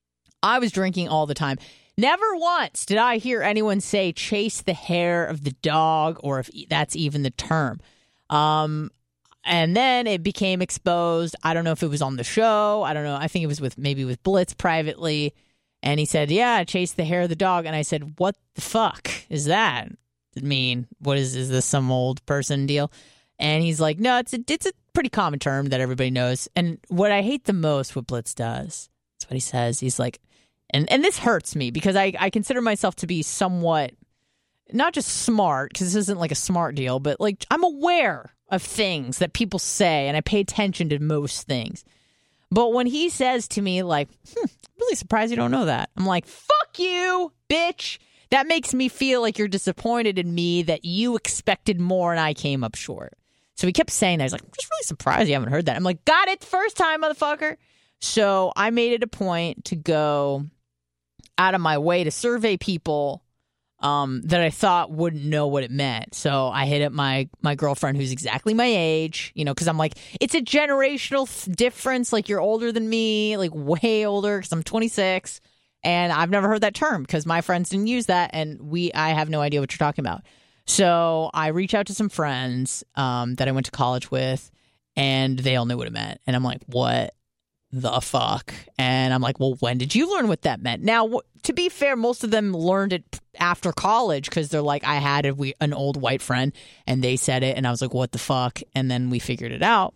I was drinking all the time. Never once did I hear anyone say chase the hair of the dog, or if that's even the term. And then it became exposed. I don't know if it was on the show. I don't know. I think it was with Blitz privately. And he said, yeah, chase the hair of the dog. And I said, what the fuck is that? I mean, what is this some old person deal? And he's like, no, it's a pretty common term that everybody knows. And what I hate the most, what Blitz does, that's what he says. He's like, and this hurts me because I consider myself to be somewhat, not just smart, because this isn't like a smart deal, but I'm aware of things that people say and I pay attention to most things. But when he says to me really surprised you don't know that. I'm like, fuck you, bitch. That makes me feel like you're disappointed in me, that you expected more and I came up short. So he kept saying that. He's like, I'm just really surprised you haven't heard that. I'm like, got it the first time, motherfucker. So I made it a point to go out of my way to survey people that I thought wouldn't know what it meant. So I hit up my girlfriend who's exactly my age, because I'm like, it's a generational difference. Like, you're older than me, way older, because I'm 26. And I've never heard that term because my friends didn't use that. And I have no idea what you're talking about. So I reach out to some friends that I went to college with, and they all knew what it meant. And I'm like, what the fuck? And I'm like, well, when did you learn what that meant? Now, to be fair, most of them learned it after college because they're like, I had an old white friend and they said it. And I was like, what the fuck? And then we figured it out.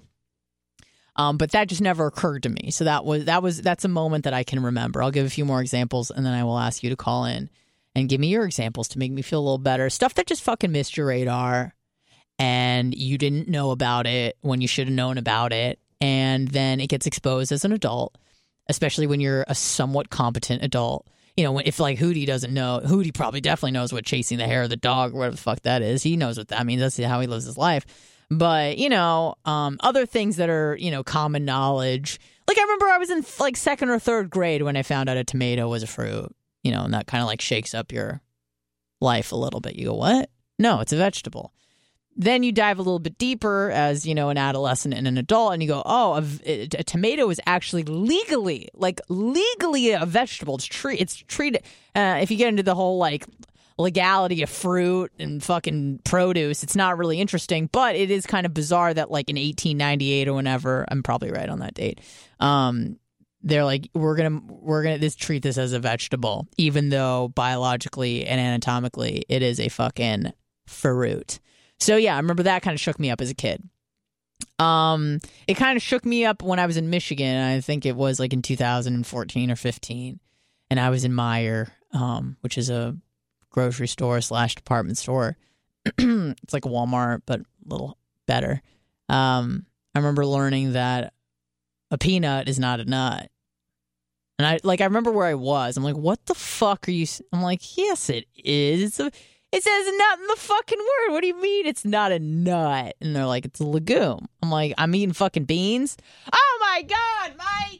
But that just never occurred to me. So that's a moment that I can remember. I'll give a few more examples and then I will ask you to call in and give me your examples to make me feel a little better. Stuff that just fucking missed your radar and you didn't know about it when you should have known about it. And then it gets exposed as an adult, especially when you're a somewhat competent adult. If Hootie doesn't know, Hootie probably definitely knows what chasing the hair of the dog or whatever the fuck that is. He knows what that means. That's how he lives his life. But, other things that are, common knowledge. I remember I was in 2nd or 3rd grade when I found out a tomato was a fruit, and that kind of shakes up your life a little bit. You go, what? No, it's a vegetable. Then you dive a little bit deeper as, an adolescent and an adult, and you go, oh, a tomato is actually legally a vegetable. It's treated, if you get into the whole, legality of fruit and fucking produce. It's not really interesting, but it is kind of bizarre that like in 1898 or whenever, I'm probably right on that date, they're like, we're gonna treat this as a vegetable, even though biologically and anatomically it is a fucking fruit. So yeah, I remember that kind of shook me up as a kid. It kind of shook me up when I was in Michigan. I think it was like in 2014 or 15, and I was in Meijer, which is a grocery store / department store. It's like a Walmart, but a little better. I remember learning that a peanut is not a nut. And I remember where I was. I'm like, what the fuck are you? I'm like, yes, it is. It says nut in the fucking word. What do you mean it's not a nut? And they're like, it's a legume. I'm like, I'm eating fucking beans. Oh my God, Mike!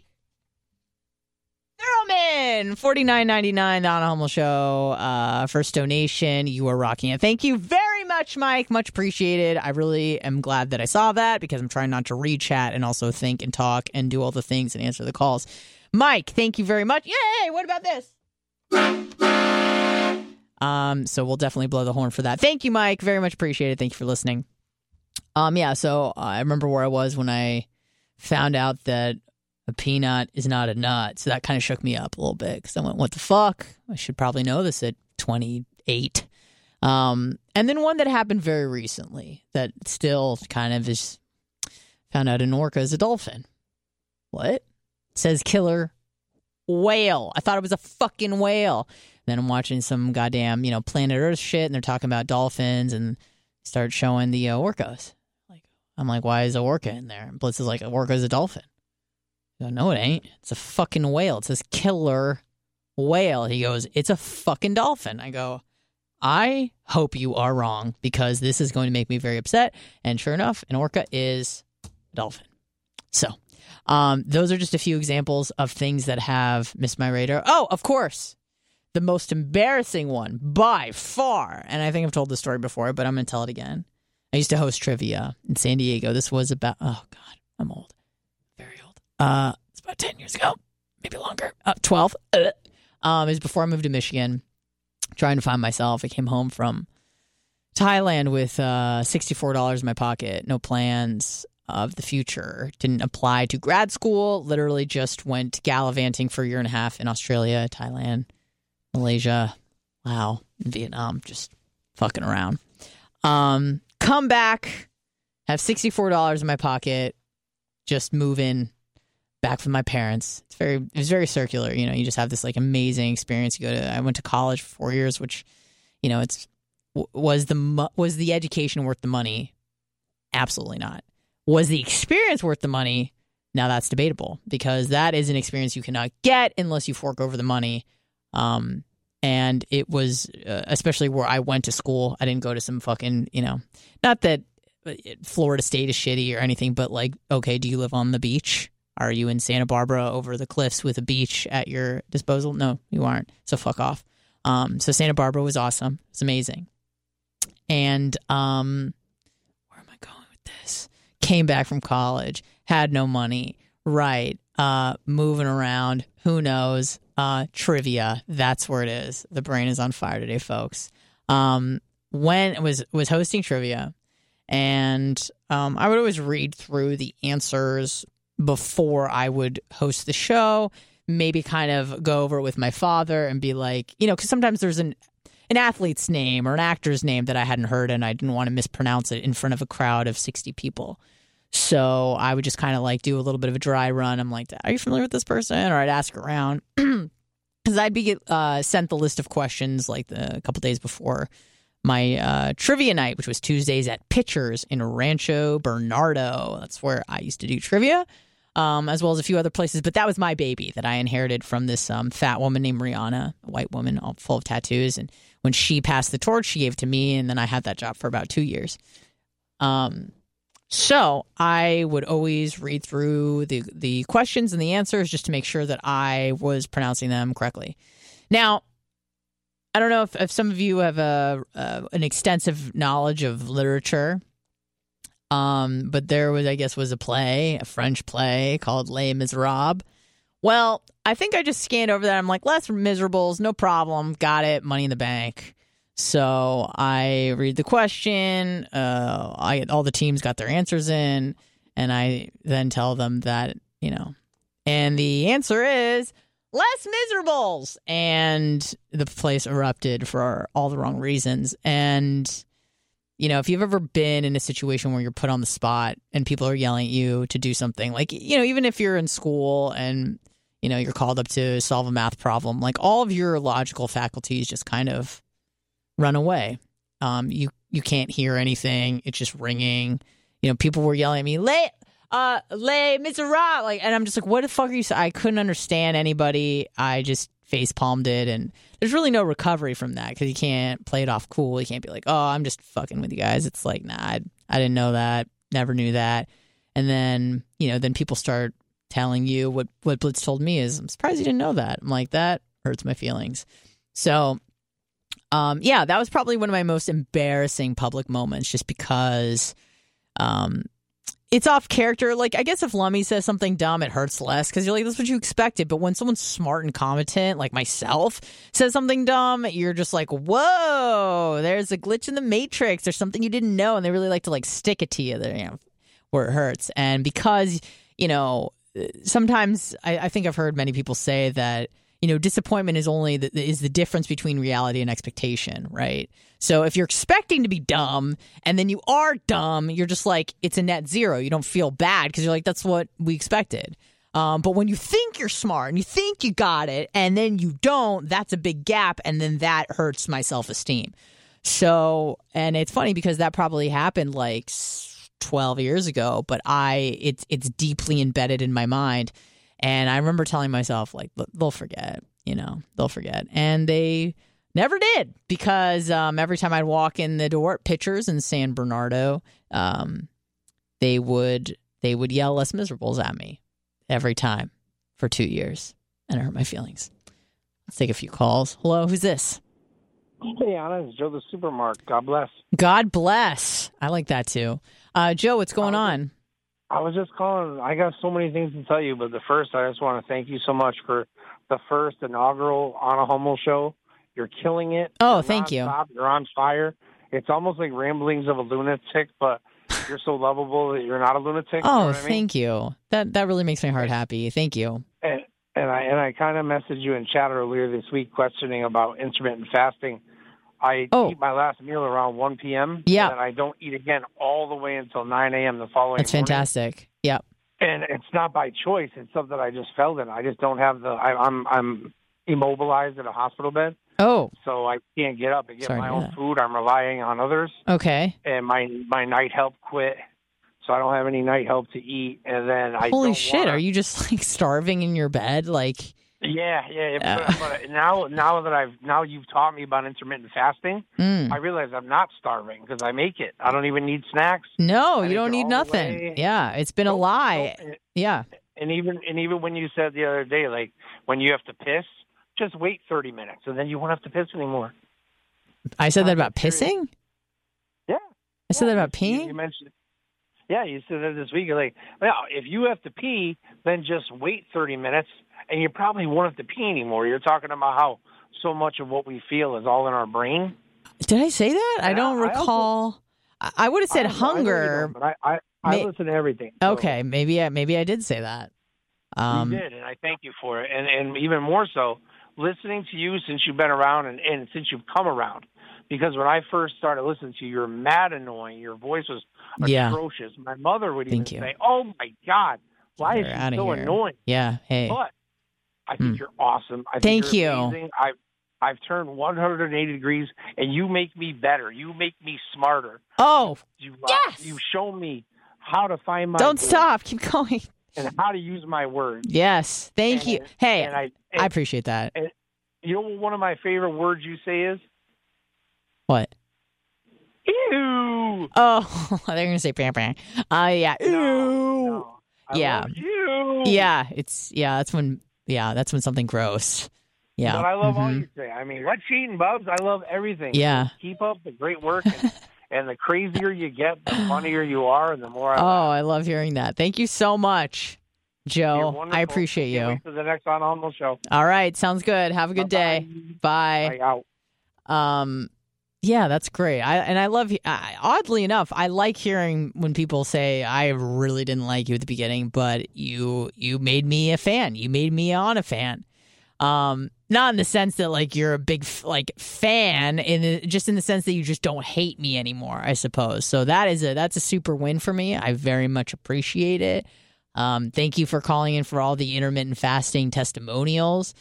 Thurman, $49.99, the Anna Hummel Show. First donation. You are rocking it. Thank you very much, Mike. Much appreciated. I really am glad that I saw that because I'm trying not to read chat and also think and talk and do all the things and answer the calls. Mike, thank you very much. Yay! What about this? So we'll definitely blow the horn for that. Thank you, Mike. Very much appreciated. Thank you for listening. Yeah, so I remember where I was when I found out that a peanut is not a nut. So that kind of shook me up a little bit because I went, what the fuck? I should probably know this at 28. And then one that happened very recently that still kind of is found out an orca is a dolphin. What? It says killer whale. I thought it was a fucking whale. Then I'm watching some goddamn, Planet Earth shit, and they're talking about dolphins, and start showing the orcas. I'm like, why is an orca in there? And Blitz is like, an orca is a dolphin. I go, no, it ain't. It's a fucking whale. It says killer whale. He goes, it's a fucking dolphin. I go, I hope you are wrong because this is going to make me very upset. And sure enough, an orca is a dolphin. So those are just a few examples of things that have missed my radar. Oh, of course. The most embarrassing one by far, and I think I've told this story before, but I'm going to tell it again. I used to host trivia in San Diego. This was about, oh God, I'm old. Very old. It's about 10 years ago, maybe longer. 12. It was before I moved to Michigan, trying to find myself. I came home from Thailand with $64 in my pocket, no plans of the future. Didn't apply to grad school, literally just went gallivanting for a year and a half in Australia, Thailand, Malaysia, Laos, and Vietnam, just fucking around. Come back, have $64 in my pocket, just moving back with my parents. It was very circular. You just have this like amazing experience. I went to college for 4 years, which, was the education worth the money? Absolutely not. Was the experience worth the money? Now that's debatable because that is an experience you cannot get unless you fork over the money. And it was, especially where I went to school, I didn't go to some fucking, not that Florida State is shitty or anything, but like, okay, do you live on the beach? Are you in Santa Barbara over the cliffs with a beach at your disposal? No, you aren't. So fuck off. So Santa Barbara was awesome. It's amazing. And, where am I going with this? Came back from college, had no money. Right. Moving around. Who knows? Trivia. That's where it is. The brain is on fire today, folks. When it was hosting trivia, and I would always read through the answers before I would host the show, maybe kind of go over it with my father and be like, because sometimes there's an athlete's name or an actor's name that I hadn't heard and I didn't want to mispronounce it in front of a crowd of 60 people. So I would just kind of like do a little bit of a dry run. I'm like, are you familiar with this person? Or I'd ask around because I'd be sent the list of questions like a couple days before my trivia night, which was Tuesdays at Pitchers in Rancho Bernardo. That's where I used to do trivia, as well as a few other places. But that was my baby that I inherited from this fat woman named Rihanna, a white woman all full of tattoos. And when she passed the torch, she gave it to me, and then I had that job for about 2 years. So I would always read through the questions and the answers just to make sure that I was pronouncing them correctly. Now, I don't know if some of you have an extensive knowledge of literature, but there was a French play called Les Miserables. Well, I think I just scanned over that. I'm like, Les Miserables, no problem. Got it. Money in the Bank. So I read the question. All the teams got their answers in, and I then tell them that, and the answer is Les Miserables. And the place erupted for all the wrong reasons. And, if you've ever been in a situation where you're put on the spot and people are yelling at you to do something, like, even if you're in school and, you're called up to solve a math problem, like all of your logical faculties just kind of run away. You can't hear anything. It's just ringing. People were yelling at me, Les Miserables, like, and I'm just like, what the fuck are you saying? I couldn't understand anybody. I just face palmed it, and there's really no recovery from that because you can't play it off cool. You can't be like, oh, I'm just fucking with you guys. It's like, nah, I didn't know that, never knew that. And then, then people start telling you what Blitz told me is, I'm surprised you didn't know that. I'm like, that hurts my feelings. So, that was probably one of my most embarrassing public moments, just because, it's off character. Like, I guess if Lummy says something dumb, it hurts less because you're like, that's what you expected. But when someone smart and competent, like myself, says something dumb, you're just like, whoa, there's a glitch in the matrix. There's something you didn't know. And they really like to like stick it to you there, where it hurts. And because, sometimes I think I've heard many people say that, disappointment is the difference between reality and expectation, right? So if you're expecting to be dumb and then you are dumb, you're just like, it's a net zero. You don't feel bad because you're like, that's what we expected. But when you think you're smart and you think you got it and then you don't, that's a big gap, and then that hurts my self-esteem. So, and it's funny because that probably happened like 12 years ago, but it's deeply embedded in my mind. And I remember telling myself, like, they'll forget, they'll forget. And they never did, because every time I'd walk in the door at Pitchers in San Bernardo, they would yell Les Miserables at me every time for 2 years. And it hurt my feelings. Let's take a few calls. Hello, who's this? Hey, Anna, it's Joe the Supermarket. God bless. God bless. I like that, too. Joe, what's going on? I was just calling. I got so many things to tell you, but first, I just want to thank you so much for the first inaugural Anna Hummel show. You're killing it. Oh, thank you. You're on fire. It's almost like ramblings of a lunatic, but you're so lovable that you're not a lunatic. Oh, you know thank you. That really makes my heart happy. Thank you. And I kind of messaged you in chat earlier this week questioning about intermittent fasting. I eat my last meal around 1 p.m. Yeah. And I don't eat again all the way until 9 a.m. the following morning. That's fantastic. Yep. And it's not by choice. It's something I just felt in. I just don't have I'm immobilized in a hospital bed. Oh. So I can't get up and get my own food. I'm relying on others. Okay. And my night help quit. So I don't have any night help to eat. And then Holy shit, are you just like starving in your bed? Like... Yeah. But now you've taught me about intermittent fasting. I realize I'm not starving because I make it. I don't even need snacks. No, you don't need nothing. Yeah, it's been a lie. Yeah. And even when you said the other day, like when you have to piss, just wait 30 minutes and then you won't have to piss anymore. I said that about pissing? Yeah. I said that about peeing? You mentioned it. Yeah, you said that this week. You're like, well, if you have to pee, then just wait 30 minutes. And you probably won't have to pee anymore. You're talking about how so much of what we feel is all in our brain. Did I say that? I don't recall. I would have said hunger. But I listen to everything. So. Okay, maybe I did say that. You did, and I thank you for it. And even more so, listening to you since you've been around and since you've come around. Because when I first started listening to you, you're mad annoying. Your voice was atrocious. My mother would even say, oh, my God, why is she so annoying? Yeah, hey. But I think you're awesome. I think you're amazing. I've turned 180 degrees, and you make me better. You make me smarter. Oh, yes! You show me how to find my Don't stop. Keep going. And how to use my words. Yes. Thank you. Hey, I appreciate that. And you know what one of my favorite words you say is? What? Ew. Oh, they're going to say bam, bam. Yeah. Ew. No. Yeah. Love you. Yeah. That's when something gross. Yeah. But I love all you say. I mean, let's cheating, Bubs. I love everything. Yeah. Keep up the great work. And the crazier you get, the funnier you are, and the more I laugh. I love hearing that. Thank you so much, Joe. I appreciate you. Wait for the next On Hummel show. All right. Sounds good. Have a good day. Bye. Bye. Out. Yeah, that's great. I love, oddly enough, I like hearing when people say, I really didn't like you at the beginning, but you made me a fan. You made me on a fan. Not in the sense that like you're a big fan, just in the sense that you just don't hate me anymore, I suppose. So that's a super win for me. I very much appreciate it. Thank you for calling in for all the intermittent fasting testimonials.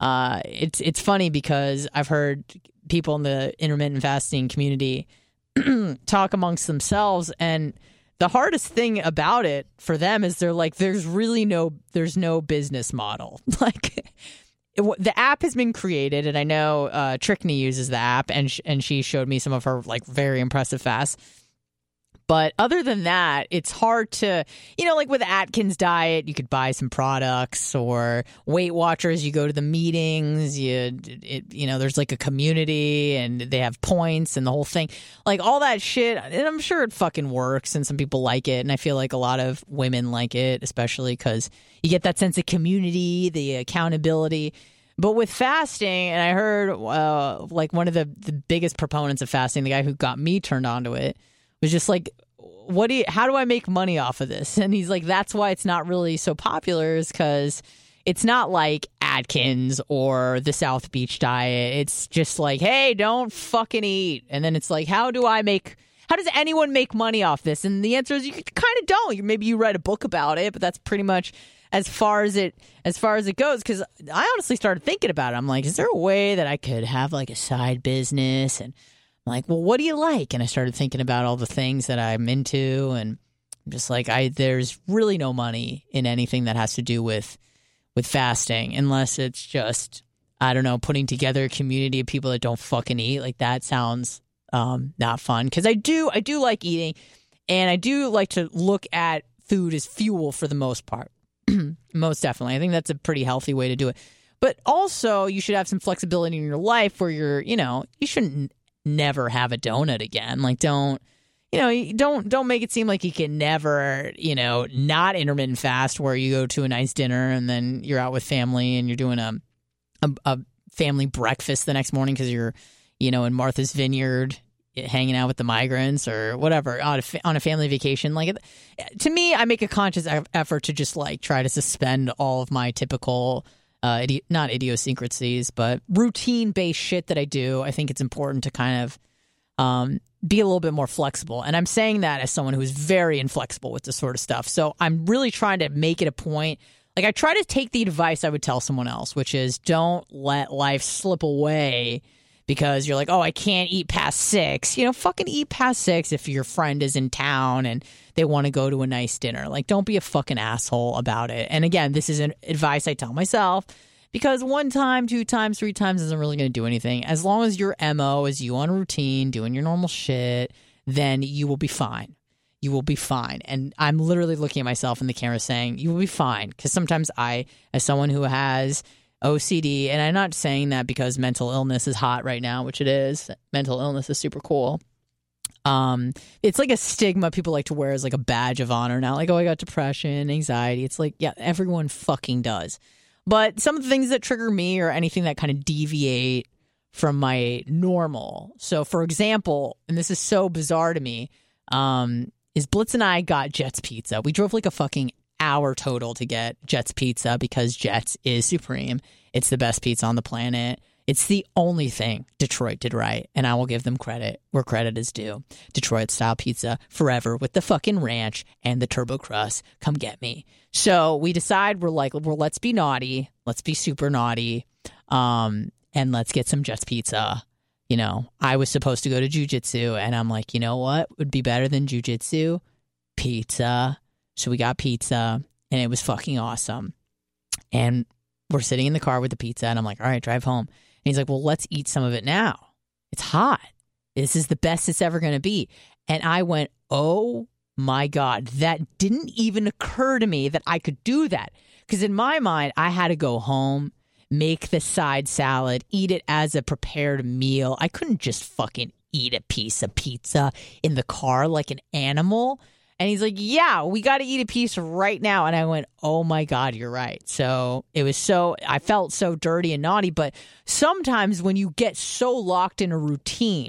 It's funny because I've heard people in the intermittent fasting community talk amongst themselves, and the hardest thing about it for them is they're like, there's no business model. Like, the app has been created, and I know Trickney uses the app, and she showed me some of her like very impressive fasts. But other than that, it's hard to, like with Atkins diet, you could buy some products, or Weight Watchers, you go to the meetings, there's like a community and they have points and the whole thing, like all that shit. And I'm sure it fucking works and some people like it. And I feel like a lot of women like it, especially because you get that sense of community, the accountability. But with fasting, and I heard like one of the biggest proponents of fasting, the guy who got me turned on to it, was just like, how do I make money off of this? And he's like, that's why it's not really so popular, is because it's not like Atkins or the South Beach diet. It's just like, hey, don't fucking eat. And then it's like, how does anyone make money off this? And the answer is you kind of don't. Maybe you write a book about it, but that's pretty much as far as it goes. Because I honestly started thinking about it. I'm like, is there a way that I could have like a side business? And I'm like, well, what do you like? And I started thinking about all the things that I'm into, and I'm just like, there's really no money in anything that has to do with fasting, unless it's just, I don't know, putting together a community of people that don't fucking eat. Like, that sounds not fun, because I do like eating, and I do like to look at food as fuel for the most part. Most definitely. I think that's a pretty healthy way to do it. But also, you should have some flexibility in your life where you shouldn't never have a donut again. Like, don't make it seem like you can never, not intermittent fast, where you go to a nice dinner and then you're out with family and you're doing a family breakfast the next morning because you're, in Martha's Vineyard hanging out with the migrants or whatever on a family vacation. Like, to me, I make a conscious effort to just like try to suspend all of my typical not idiosyncrasies, but routine-based shit that I do. I think it's important to kind of be a little bit more flexible. And I'm saying that as someone who's very inflexible with this sort of stuff. So I'm really trying to make it a point. Like, I try to take the advice I would tell someone else, which is don't let life slip away because you're like, oh, I can't eat past 6. Fucking eat past 6 if your friend is in town and they want to go to a nice dinner. Like, don't be a fucking asshole about it. And again, this is an advice I tell myself because 1 time, 2 times, 3 times isn't really going to do anything. As long as your MO is you on routine, doing your normal shit, then you will be fine. You will be fine. And I'm literally looking at myself in the camera saying, you will be fine. Because sometimes as someone who has OCD, and I'm not saying that because mental illness is hot right now, which it is. Mental illness is super cool. It's like a stigma people like to wear as like a badge of honor now. Like, oh, I got depression, anxiety. It's like, yeah, everyone fucking does. But some of the things that trigger me are anything that kind of deviate from my normal. So, for example, and this is so bizarre to me, is Blitz and I got Jets Pizza. We drove like a fucking hour total to get Jets Pizza because Jets is supreme. It's the best pizza on the planet. It's the only thing Detroit did right, and I will give them credit where credit is due. Detroit-style pizza forever with the fucking ranch and the turbo crust. Come get me. So we decide we're like, well, let's be naughty. Let's be super naughty, and let's get some Jets Pizza. I was supposed to go to jiu-jitsu, and I'm like, you know what would be better than jiu-jitsu? Pizza. So we got pizza, and it was fucking awesome. And we're sitting in the car with the pizza, and I'm like, all right, drive home. And he's like, well, let's eat some of it now. It's hot. This is the best it's ever going to be. And I went, oh, my God. That didn't even occur to me that I could do that. Because in my mind, I had to go home, make the side salad, eat it as a prepared meal. I couldn't just fucking eat a piece of pizza in the car like an animal. And he's like, yeah, we got to eat a piece right now. And I went, oh, my God, you're right. So I felt so dirty and naughty. But sometimes when you get so locked in a routine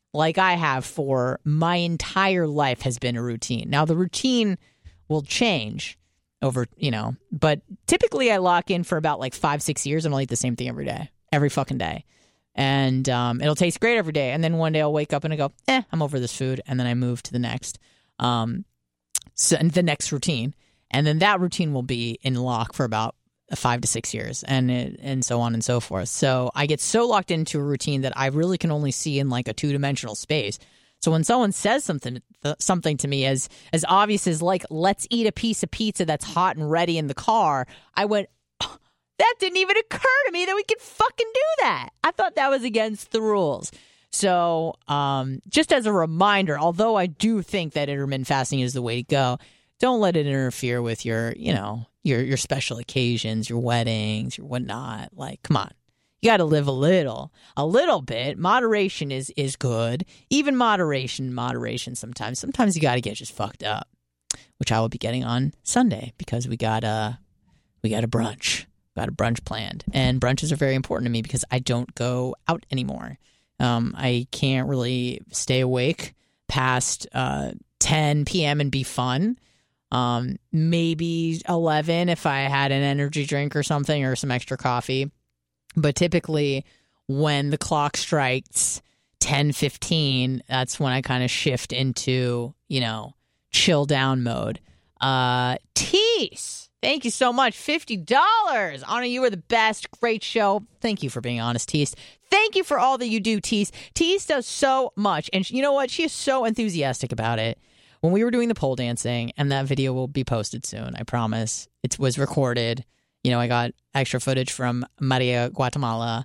like I have for my entire life has been a routine. Now, the routine will change over, but typically I lock in for about like 5-6 years and I'll eat the same thing every day, every fucking day. And it'll taste great every day. And then one day I'll wake up and I go, I'm over this food. And then I move to the next, and the next routine. And then that routine will be in lock for about 5 to 6 years, and so on and so forth. So I get so locked into a routine that I really can only see in like a 2-dimensional space. So when someone says something to me as obvious as like, let's eat a piece of pizza that's hot and ready in the car, I went, that didn't even occur to me that we could fucking do that. I thought that was against the rules. So just as a reminder, although I do think that intermittent fasting is the way to go, don't let it interfere with your special occasions, your weddings, your whatnot. Like, come on. You got to live a little bit. Moderation is good. Even moderation sometimes. Sometimes you got to get just fucked up, which I will be getting on Sunday because we got a brunch. Got a brunch planned. And brunches are very important to me because I don't go out anymore. I can't really stay awake past 10 p.m. and be fun. Maybe 11 if I had an energy drink or something or some extra coffee. But typically when the clock strikes 10:15, that's when I kind of shift into, chill down mode. Tease, thank you so much. $50. Anna, you are the best. Great show. Thank you for being honest, Tease. Thank you for all that you do, Tease. Tease does so much. And you know what? She is so enthusiastic about it. When we were doing the pole dancing, and that video will be posted soon, I promise. It was recorded. I got extra footage from Maria, Guatemala.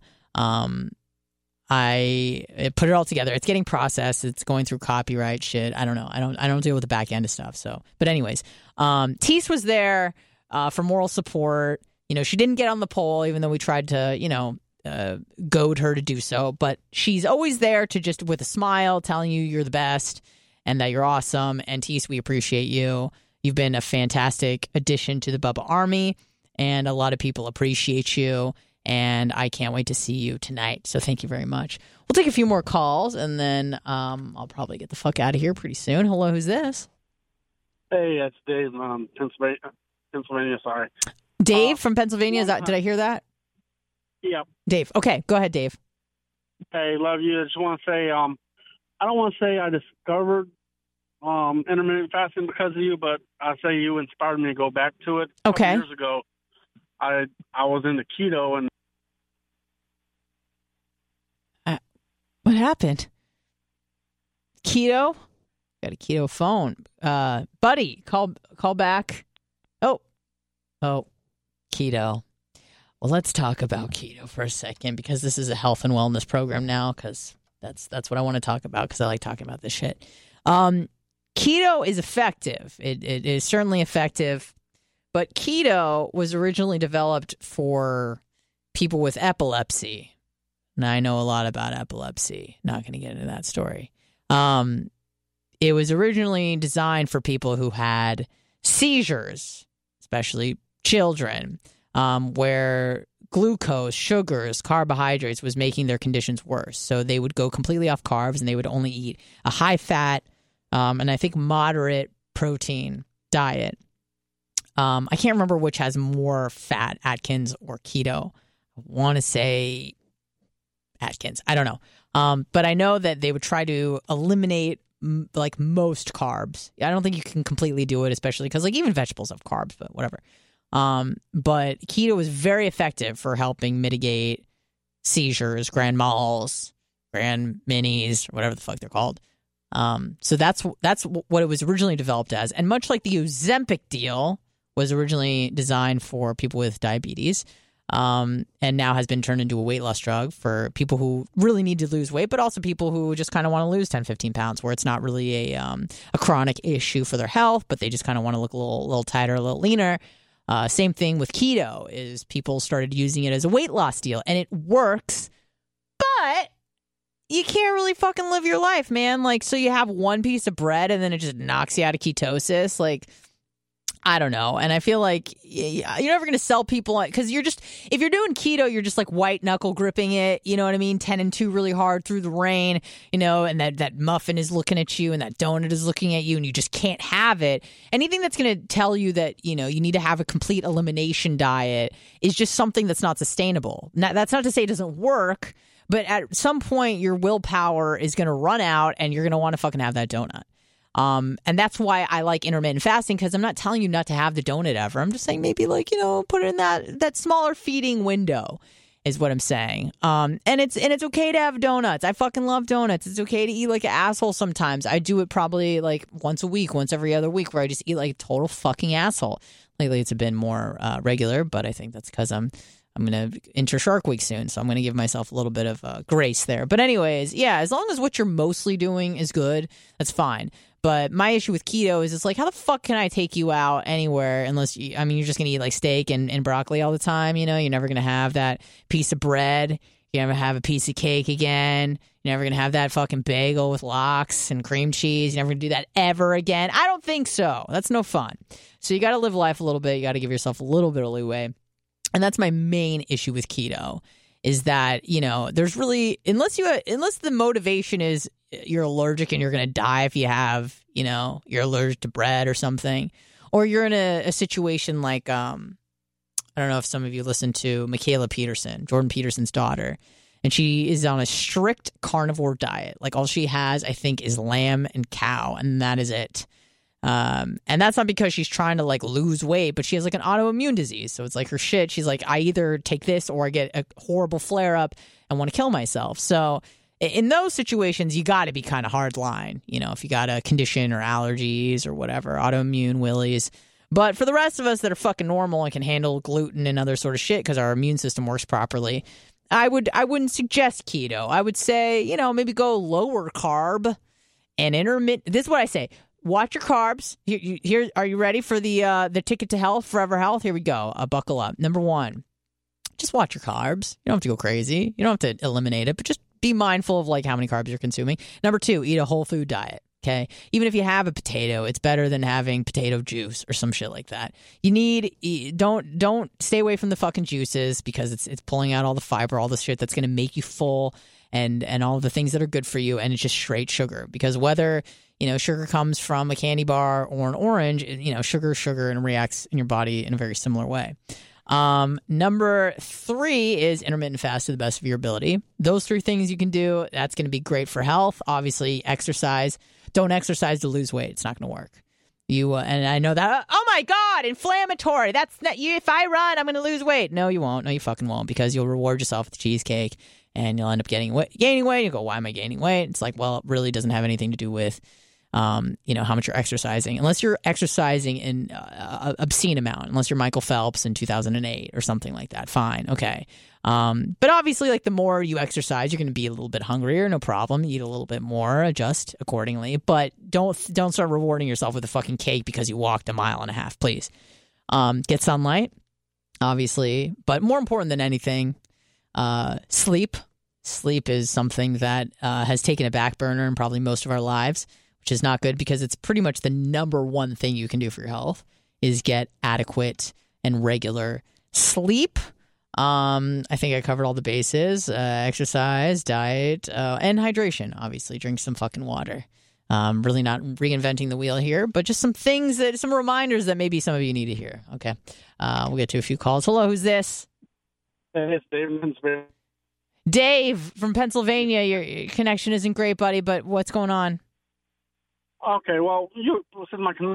I put it all together. It's getting processed. It's going through copyright shit. I don't know. I don't deal with the back end of stuff. So, but anyways, Teese was there for moral support. She didn't get on the pole, even though we tried to, goad her to do so. But she's always there to just with a smile, telling you you're the best and that you're awesome. And Teese, we appreciate you. You've been a fantastic addition to the Bubba Army, and a lot of people appreciate you. And I can't wait to see you tonight. So thank you very much. We'll take a few more calls, and then I'll probably get the fuck out of here pretty soon. Hello, who's this? Hey, it's Dave, Pennsylvania. Sorry, Dave from Pennsylvania. Did I hear that? Yep. Dave. Okay, go ahead, Dave. Hey, love you. I just want to say, I don't want to say I discovered intermittent fasting because of you, but I say you inspired me to go back to it. Okay. A couple years ago, I was into keto, and what happened? Keto? Got a keto phone. Buddy, call back. Oh, keto. Well, let's talk about keto for a second, because this is a health and wellness program now, because that's what I want to talk about, because I like talking about this shit. Keto is effective. It is certainly effective. But keto was originally developed for people with epilepsy. Now, I know a lot about epilepsy. Not going to get into that story. It was originally designed for people who had seizures, especially children, where glucose, sugars, carbohydrates was making their conditions worse. So they would go completely off carbs, and they would only eat a high-fat and I think moderate protein diet. I can't remember which has more fat, Atkins or keto. I want to say Atkins. I don't know. But I know that they would try to eliminate like most carbs. I don't think you can completely do it, especially because like even vegetables have carbs, but whatever. But keto is very effective for helping mitigate seizures, grand mals, grand minis, or whatever the fuck they're called. So that's what it was originally developed as. And much like the Ozempic deal was originally designed for people with diabetes, and now has been turned into a weight loss drug for people who really need to lose weight, but also people who just kind of want to lose 10, 15 pounds, where it's not really a chronic issue for their health, but they just kind of want to look a little tighter, a little leaner. Same thing with keto, is people started using it as a weight loss deal, and it works, but you can't really fucking live your life, man. Like, so you have one piece of bread and then it just knocks you out of ketosis. Like, I don't know. And I feel like you're never going to sell people because if you're doing keto, you're just like white knuckle gripping it. You know what I mean? 10 and 2 really hard through the rain, and that muffin is looking at you and that donut is looking at you and you just can't have it. Anything that's going to tell you that, you need to have a complete elimination diet is just something that's not sustainable. Now, that's not to say it doesn't work, but at some point your willpower is going to run out and you're going to want to fucking have that donut. And that's why I like intermittent fasting, because I'm not telling you not to have the donut ever. I'm just saying maybe put it in that smaller feeding window is what I'm saying. And it's okay to have donuts. I fucking love donuts. It's okay to eat like an asshole sometimes. I do it probably like once a week, once every other week, where I just eat like a total fucking asshole. Lately it's been more regular, but I think that's because I'm going to enter Shark Week soon, so I'm going to give myself a little bit of grace there. But anyways, yeah, as long as what you're mostly doing is good, that's fine. But my issue with keto is it's like, how the fuck can I take you out anywhere unless you're just going to eat like steak and broccoli all the time, You're never going to have that piece of bread. You're never have a piece of cake again. You're never going to have that fucking bagel with lox and cream cheese. You're never going to do that ever again. I don't think so. That's no fun. So you got to live life a little bit. You got to give yourself a little bit of leeway. And that's my main issue with keto is that, there's really, unless the motivation is you're allergic and you're going to die if you have, you're allergic to bread or something, or you're in a situation like, I don't know if some of you listen to Mikhaila Peterson, Jordan Peterson's daughter, and she is on a strict carnivore diet. Like all she has, I think, is lamb and cow, and that is it. And that's not because she's trying to like lose weight, but she has like an autoimmune disease. So it's like her shit. She's like, I either take this or I get a horrible flare up and want to kill myself. So in those situations, you got to be kind of hard line, if you got a condition or allergies or whatever, autoimmune willies. But for the rest of us that are fucking normal and can handle gluten and other sort of shit because our immune system works properly, I wouldn't suggest keto. I would say, maybe go lower carb and intermittent. This is what I say. Watch your carbs. Here, are you ready for the ticket to health, Forever Health? Here we go. Buckle up. Number 1, just watch your carbs. You don't have to go crazy. You don't have to eliminate it, but just be mindful of like how many carbs you're consuming. Number 2, eat a whole food diet. Okay, even if you have a potato, it's better than having potato juice or some shit like that. Don't stay away from the fucking juices because it's pulling out all the fiber, all the shit that's going to make you full, and all the things that are good for you, and it's just straight sugar. Because whether sugar comes from a candy bar or an orange, sugar and reacts in your body in a very similar way. Number 3 is intermittent fast to the best of your ability. Those 3 things you can do. That's going to be great for health. Obviously, exercise. Don't exercise to lose weight. It's not going to work. And I know that. Oh my God, inflammatory. That's not you. If I run, I'm going to lose weight. No, you won't. No, you fucking won't, because you'll reward yourself with the cheesecake and you'll end up gaining weight. You go, why am I gaining weight? It's like, well, it really doesn't have anything to do with how much you're exercising, unless you're exercising in obscene amount, unless you're Michael Phelps in 2008 or something like that. Fine. Okay. But obviously, like, the more you exercise, you're going to be a little bit hungrier. No problem. Eat a little bit more, adjust accordingly, but don't start rewarding yourself with a fucking cake because you walked 1.5 miles, please. Get sunlight, obviously, but more important than anything, sleep. Sleep is something that has taken a back burner in probably most of our lives, which is not good because it's pretty much the number 1 thing you can do for your health is get adequate and regular sleep. I think I covered all the bases, exercise, diet, and hydration. Obviously, drink some fucking water. Really not reinventing the wheel here, but just some reminders that maybe some of you need to hear. Okay. We'll get to a few calls. Hello, who's this? Hey, it's Dave. Dave from Pennsylvania. Your connection isn't great, buddy, but what's going on? Okay, well, this is my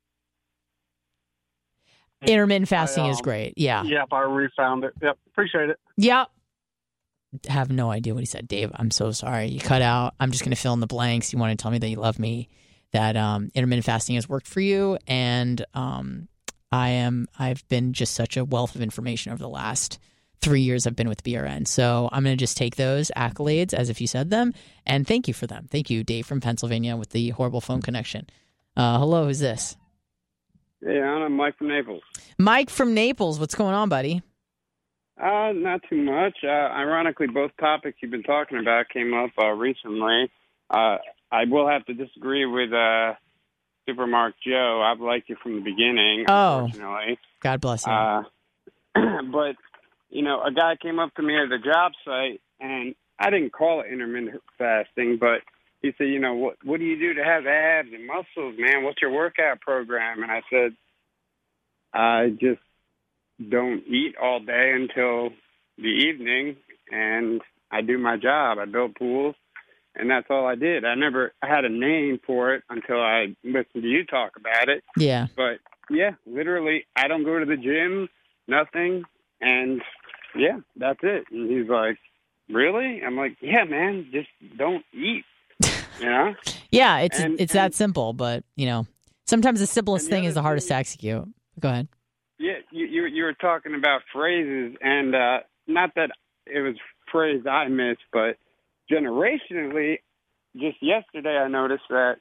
intermittent fasting is great. Yeah. Yep, I refound it. Yep, appreciate it. Yep. Have no idea what he said, Dave. I'm so sorry. You cut out. I'm just going to fill in the blanks. You want to tell me that you love me, that intermittent fasting has worked for you, and I've been just such a wealth of information over the last 3 years I've been with BRN. So I'm going to just take those accolades as if you said them, and thank you for them. Thank you, Dave from Pennsylvania with the horrible phone connection. Hello, who's this? Hey, I'm Mike from Naples. Mike from Naples. What's going on, buddy? Not too much. Ironically, both topics you've been talking about came up recently. I will have to disagree with Supermark Joe. I've liked you from the beginning, Oh. unfortunately. God bless you. But, you know, a guy came up to me at the job site, and I didn't call it intermittent fasting, but he said, you know, what do you do to have abs and muscles, man? What's your workout program? And I said, I just don't eat all day until the evening, and I do my job. I build pools, and that's all I did. I never had a name for it until I listened to you talk about it. Yeah. But, yeah, literally, I don't go to the gym, nothing, and, yeah, that's it. And he's like, really? I'm like, yeah, man, just don't eat, you know? Yeah, it's that simple, but, you know, sometimes the simplest thing is the hardest to execute. Go ahead. Yeah, you were talking about phrases, and not that it was phrase I missed, but generationally, just yesterday I noticed that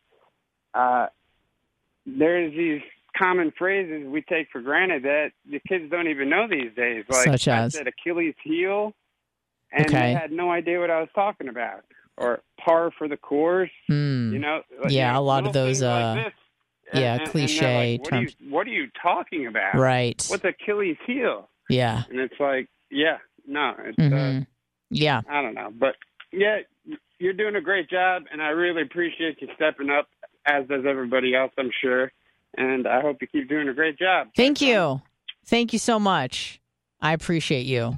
there's these common phrases we take for granted that the kids don't even know these days. Like Such I as? said Achilles heel, and they had no idea what I was talking about. Or par for the course, you know? Yeah, a lot of those, like this. And cliche like, terms. What are you talking about? Right. What's Achilles heel? Yeah. And it's like, yeah, no. It's, yeah. I don't know. But, yeah, you're doing a great job, and I really appreciate you stepping up, as does everybody else, I'm sure. And I hope you keep doing a great job. Thank you. Thank you so much. I appreciate you.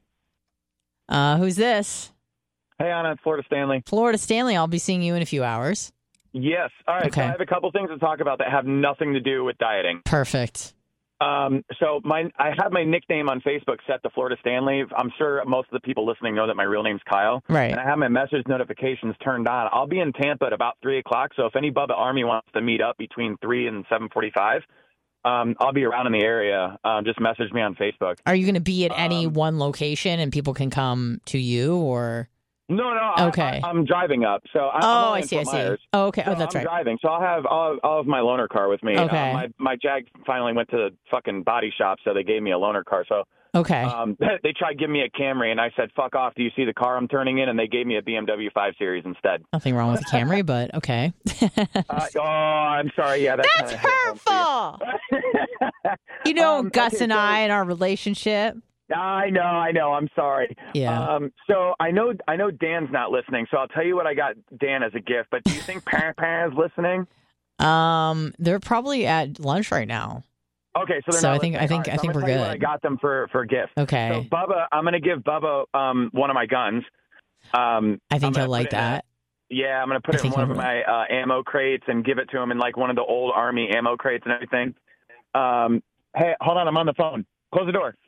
Who's this? Hey, Anna, it's Florida Stanley. Florida Stanley. I'll be seeing you in a few hours. Yes. All right. Okay. So I have a couple things to talk about that have nothing to do with dieting. Perfect. So I have my nickname on Facebook set to Florida Stanley. I'm sure most of the people listening know that my real name's Kyle. Right. And I have my message notifications turned on. I'll be in Tampa at about 3 o'clock. So if any Bubba Army wants to meet up between 3 and 7:45, I'll be around in the area. Just message me on Facebook. Are you going to be at any one location and people can come to you or? No. Okay. I'm driving up. So I'm I see. Oh, okay. So that's I'm right. driving. So I'll have my loaner car with me. Okay. My Jag finally went to the fucking body shop, so they gave me a loaner car. So okay. They tried giving me a Camry, and I said, "Fuck off! Do you see the car I'm turning in?" And they gave me a BMW 5 Series instead. Nothing wrong with the Camry, but okay. I'm sorry. Yeah, that's hurtful. You know, Gus and I and our relationship. I know. I'm sorry. Yeah. So I know Dan's not listening, so I'll tell you what I got Dan as a gift. But do you think Parent is listening? They're probably at lunch right now. Okay, so they're so not I think listening. I think we're good. I got them for a gift. Okay. So Bubba, I'm going to give Bubba one of my guns. I think he'll like that. Yeah, I'm going to put it in one of my ammo crates and give it to him in like one of the old Army ammo crates and everything. Hey, hold on, I'm on the phone. Close the door.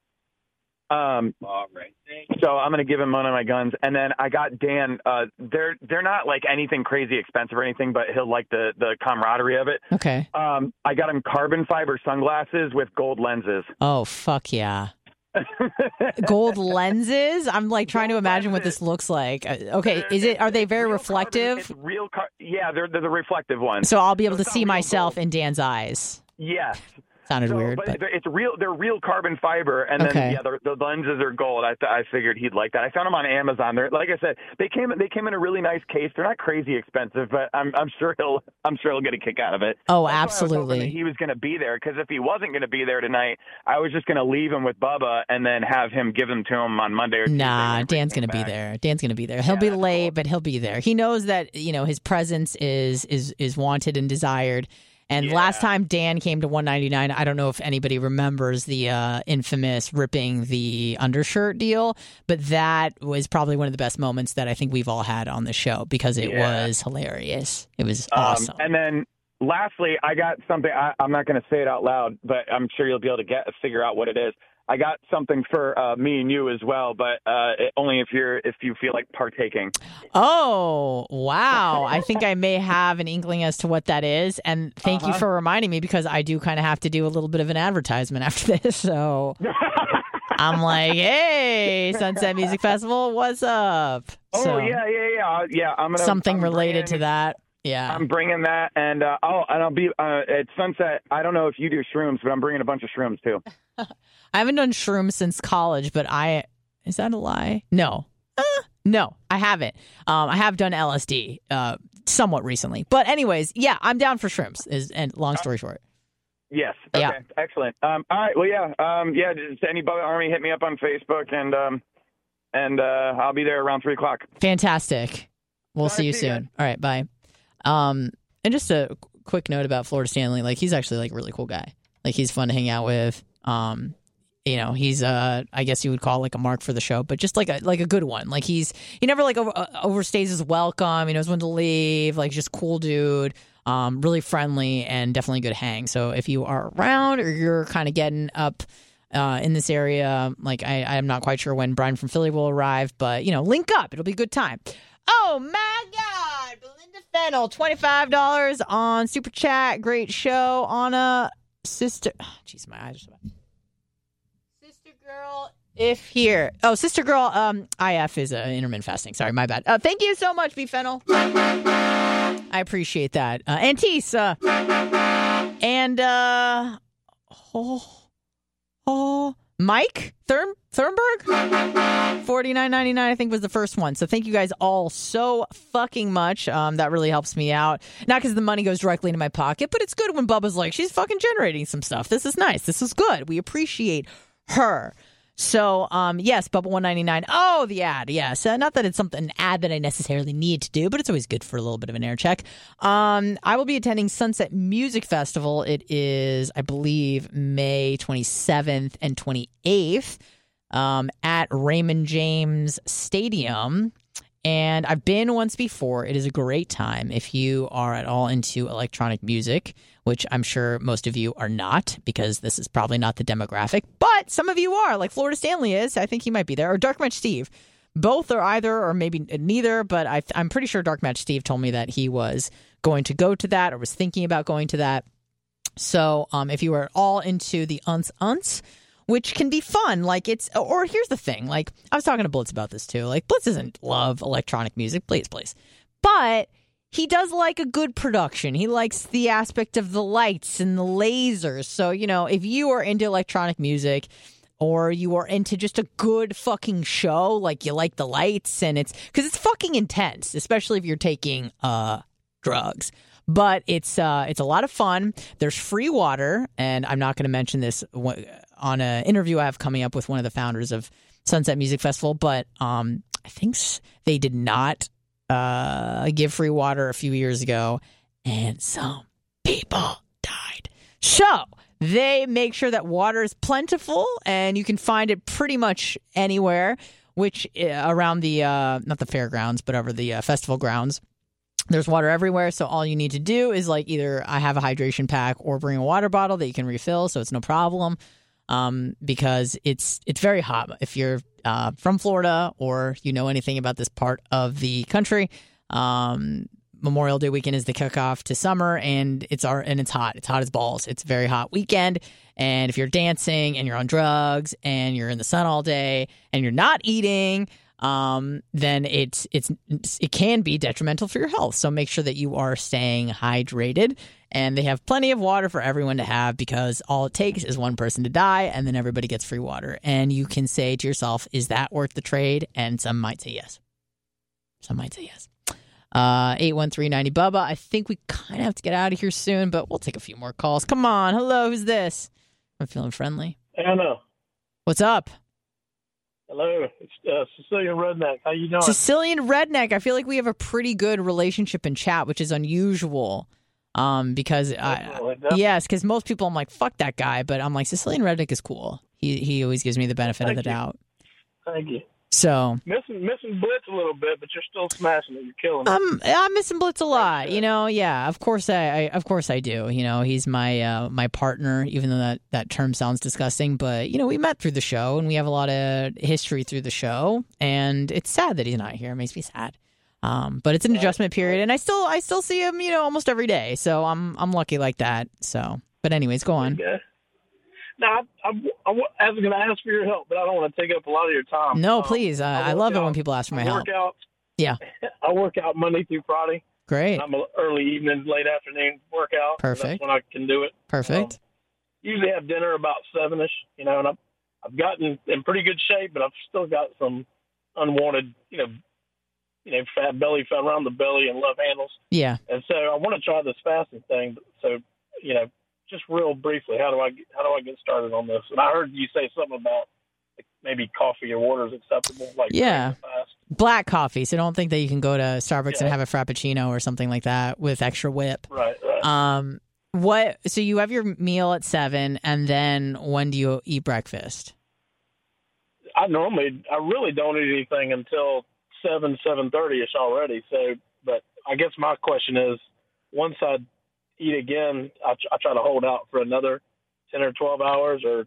All right. So I'm going to give him one of my guns, and then I got Dan. They're not like anything crazy expensive or anything, but he'll like the camaraderie of it. Okay. I got him carbon fiber sunglasses with gold lenses. Oh fuck yeah! Gold lenses. I'm like trying to imagine what this looks like. Okay, are they very reflective? Carbon, yeah, they're the reflective ones. So I'll be able to see myself in Dan's eyes. Yes. Sounded weird, but it's real. They're real carbon fiber, and then the lenses are gold. I figured he'd like that. I found them on Amazon. They're, like I said, they came in a really nice case. They're not crazy expensive, but I'm sure he'll get a kick out of it. Oh, That's absolutely. He was going to be there because if he wasn't going to be there tonight, I was just going to leave him with Bubba and then have him give them to him on Monday or Tuesday. Nah, Dan's going to be there. Dan's going to be there. He'll be late, but he'll be there. He knows that his presence is wanted and desired. And last time Dan came to 199, I don't know if anybody remembers the infamous ripping the undershirt deal, but that was probably one of the best moments that I think we've all had on the show because it was hilarious. It was awesome. And then lastly, I got something. I'm not going to say it out loud, but I'm sure you'll be able to figure out what it is. I got something for me and you as well, but only if you feel like partaking. Oh, wow. I think I may have an inkling as to what that is. And thank you for reminding me because I do kind of have to do a little bit of an advertisement after this. So I'm like, hey, Sunset Music Festival, what's up? Oh, yeah. I'm something related to that. Yeah, I'm bringing that, and I'll be at Sunset. I don't know if you do shrooms, but I'm bringing a bunch of shrooms too. I haven't done shrooms since college, but is that a lie? No. No, I haven't. I have done LSD somewhat recently. But anyways, yeah, I'm down for shrimps, and long story short. Yes. Okay. Yeah. Excellent. All right. Well, yeah. Just any Bubba Army, hit me up on Facebook, and I'll be there around 3:00. Fantastic. We'll see you soon. All right. Bye. And just a quick note about Florida Stanley. Like, he's actually like a really cool guy. Like, he's fun to hang out with. He's I guess you would call like a mark for the show, but just like a good one. Like, he never like overstays his welcome. He knows when to leave. Like, just cool dude. Really friendly and definitely good hang. So if you are around or you're kind of getting up in this area, like I'm not quite sure when Brian from Philly will arrive, but link up. It'll be a good time. Oh my God, Belinda Fennell, $25 on Super Chat. Great show on a sister. Jeez, my eyes are. Sister girl, if here. Oh, sister girl. IF is intermittent fasting. Sorry, my bad. Thank you so much, B Fennell. I appreciate that. Antis, and Mike Thurnberg, $49.99 I think was the first one. So thank you guys all so fucking much. That really helps me out. Not because the money goes directly into my pocket, but it's good when Bubba's like, she's fucking generating some stuff. This is nice. This is good. We appreciate her. So, yes, Bubba 199. Oh, the ad. Yes. Not that it's an ad that I necessarily need to do, but it's always good for a little bit of an air check. I will be attending Sunset Music Festival. It is, I believe, May 27th and 28th at Raymond James Stadium. And I've been once before. It is a great time if you are at all into electronic music, which I'm sure most of you are not, because this is probably not the demographic. But some of you are, like Florida Stanley is. I think he might be there. Or Dark Match Steve. Both or either, or maybe neither. But I'm pretty sure Dark Match Steve told me that he was going to go to that or was thinking about going to that. So if you are all into the unts, which can be fun. Like, or here's the thing. Like, I was talking to Blitz about this too. Like, Blitz doesn't love electronic music. Please. But he does like a good production. He likes the aspect of the lights and the lasers. So, if you are into electronic music or you are into just a good fucking show, like you like the lights and because it's fucking intense, especially if you're taking drugs. But it's a lot of fun. There's free water, and I'm not going to mention this on an interview I have coming up with one of the founders of Sunset Music Festival, but I think they did not give free water a few years ago, and some people died. So they make sure that water is plentiful, and you can find it pretty much anywhere, which around the, not the fairgrounds, but over the festival grounds. There's water everywhere, so all you need to do is either I have a hydration pack or bring a water bottle that you can refill, so it's no problem. Because it's very hot. If you're from Florida or you know anything about this part of the country, Memorial Day weekend is the kickoff to summer, and it's hot. It's hot as balls. It's a very hot weekend, and if you're dancing and you're on drugs and you're in the sun all day and you're not eating, then it can be detrimental for your health. So make sure that you are staying hydrated. And they have plenty of water for everyone to have, because all it takes is one person to die, and then everybody gets free water. And you can say to yourself, is that worth the trade? And some might say yes. 813-90 Bubba. I think we kind of have to get out of here soon, but we'll take a few more calls. Come on. Hello, who's this? I'm feeling friendly. Hello. What's up? Hello. It's Sicilian Redneck. How you doing? Sicilian Redneck. I feel like we have a pretty good relationship in chat, which is unusual. Because because most people, I'm like, fuck that guy, but I'm like, Sicilian Redneck is cool. He always gives me the benefit of the doubt. Thank you. So missing Blitz a little bit, but you're still smashing it. You're killing it. I'm missing Blitz a lot. Yeah, of course I do. He's my partner, even though that term sounds disgusting. But we met through the show, and we have a lot of history through the show, and it's sad that he's not here. It makes me sad. But it's an adjustment period, and I still see him, almost every day. So I'm lucky like that. So, but anyways, go on. Okay. Now, I was going to ask for your help, but I don't want to take up a lot of your time. No, please. I love it when people ask for my help. Yeah. I work out Monday through Friday. Great. I'm an early evening, late afternoon workout. Perfect. That's when I can do it. Perfect. Usually have dinner about 7-ish, and I've gotten in pretty good shape, but I've still got some unwanted, fat belly, fat around the belly, and love handles. Yeah. And so I want to try this fasting thing. So, just real briefly, how do I get started on this? And I heard you say something about maybe coffee or water is acceptable. Yeah. Black coffee. So don't think that you can go to Starbucks and have a Frappuccino or something like that with extra whip. Right. So you have your meal at 7, and then when do you eat breakfast? I really don't eat anything until 7:30ish already. So, but I guess my question is, once I eat again, I try to hold out for another 10 or 12 hours, or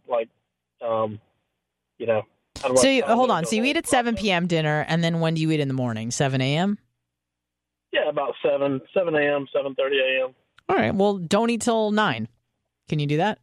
hold on. So you eat at 7 p.m. dinner, and then when do you eat in the morning? 7 a.m.? Yeah, about 7 a.m., 7:30 a.m. All right. Well, don't eat till 9. Can you do that?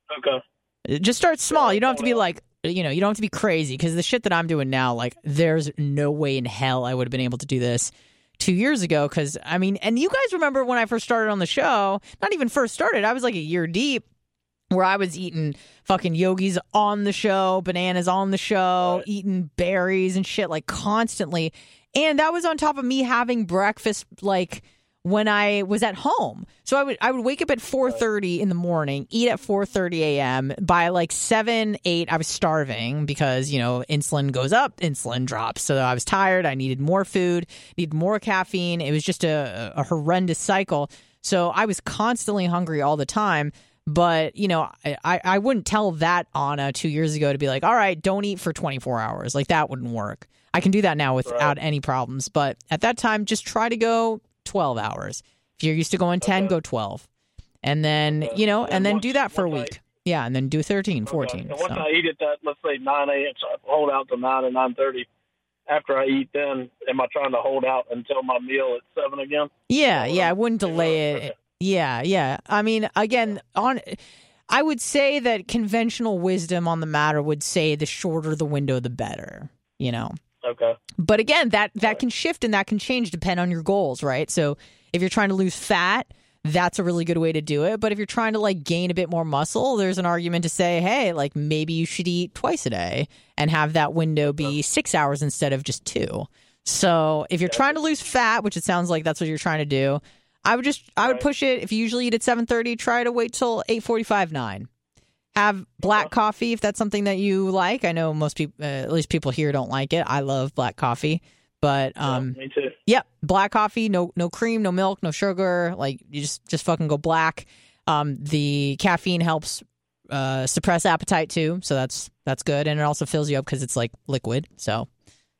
Okay. Just start small. You don't have to be you don't have to be crazy, because the shit that I'm doing now, there's no way in hell I would have been able to do this 2 years ago. Because, and you guys remember when I first started on the show, not even first started, I was like a year deep, where I was eating fucking yogis on the show, bananas on the show, eating berries and shit constantly. And that was on top of me having breakfast when I was at home. So I would wake up at 4:30 in the morning, eat at 4:30 a.m. By 7, 8, I was starving because, insulin goes up, insulin drops. So I was tired. I needed more food, needed more caffeine. It was just a horrendous cycle. So I was constantly hungry all the time. But, I wouldn't tell that Anna 2 years ago to be all right, don't eat for 24 hours. That wouldn't work. I can do that now without any problems. But at that time, just try to go 12 hours. If you're used to going 10, go 12. And then, and then do that for a week. Yeah, and then do 13, 14. And once I eat at that, let's say 9 a.m., so I hold out to 9 and 9:30. After I eat, then am I trying to hold out until my meal at 7 again? Yeah, I wouldn't delay it. Yeah. Again, I would say that conventional wisdom on the matter would say the shorter the window, the better, Okay. But again, that can shift and that can change depending on your goals, right? So if you're trying to lose fat, that's a really good way to do it. But if you're trying to gain a bit more muscle, there's an argument to say, hey, maybe you should eat twice a day and have that window be 6 hours instead of just 2. So if you're trying to lose fat, which it sounds like that's what you're trying to do, I would push it. If you usually eat at 7:30, try to wait till 8:45, 9. Have black coffee if that's something that you like. I know most people, at least people here, don't like it. I love black coffee, but me too. Yep, black coffee, no cream, no milk, no sugar. You just fucking go black. The caffeine helps suppress appetite too, so that's good, and it also fills you up because it's liquid. So,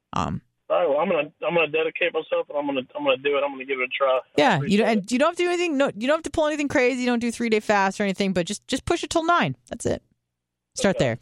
All right, well, I'm gonna dedicate myself, and I'm gonna do it. I'm gonna give it a try. Yeah, you don't have to do anything. No, you don't have to pull anything crazy. You don't do 3-day fast or anything, but just push it till 9. That's it. Start there.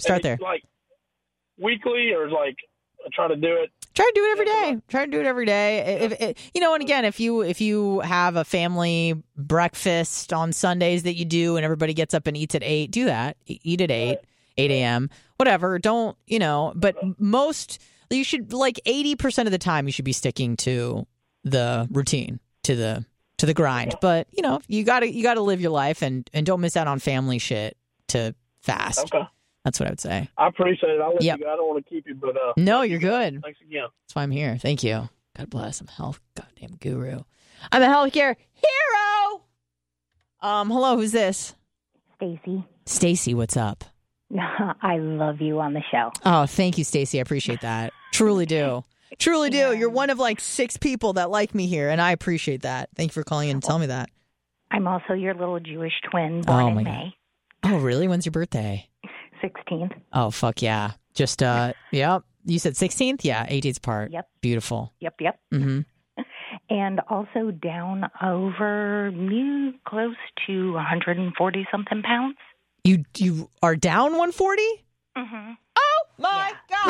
Weekly, or try to do it. Try to do it every day. Try to do it every day. And again, if you have a family breakfast on Sundays that you do, and everybody gets up and eats at 8, do that. Eat at 8 a.m. Whatever. Don't But most. You should 80% of the time you should be sticking to the routine, to the grind. But you gotta live your life and don't miss out on family shit to fast. Okay, that's what I would say. I appreciate it. I'll let you go. I don't want to keep you, but no, you're good. Thanks again. That's why I'm here. Thank you. God bless. I'm a health goddamn guru. I'm a healthcare hero. Hello, who's this? Stacy. Stacy, what's up? I love you on the show. Oh, thank you, Stacy. I appreciate that. Truly do. Truly do. You're one of 6 people that like me here, and I appreciate that. Thank you for calling in and telling me that. I'm also your little Jewish twin, born in May. Oh, really? When's your birthday? 16th. Oh, fuck yeah. Just, yep. You said 16th? Yeah, 8 days apart. Yep. Beautiful. Yep. Mm-hmm. And also down over close to 140-something pounds. You are down 140? Mm-hmm. Oh, my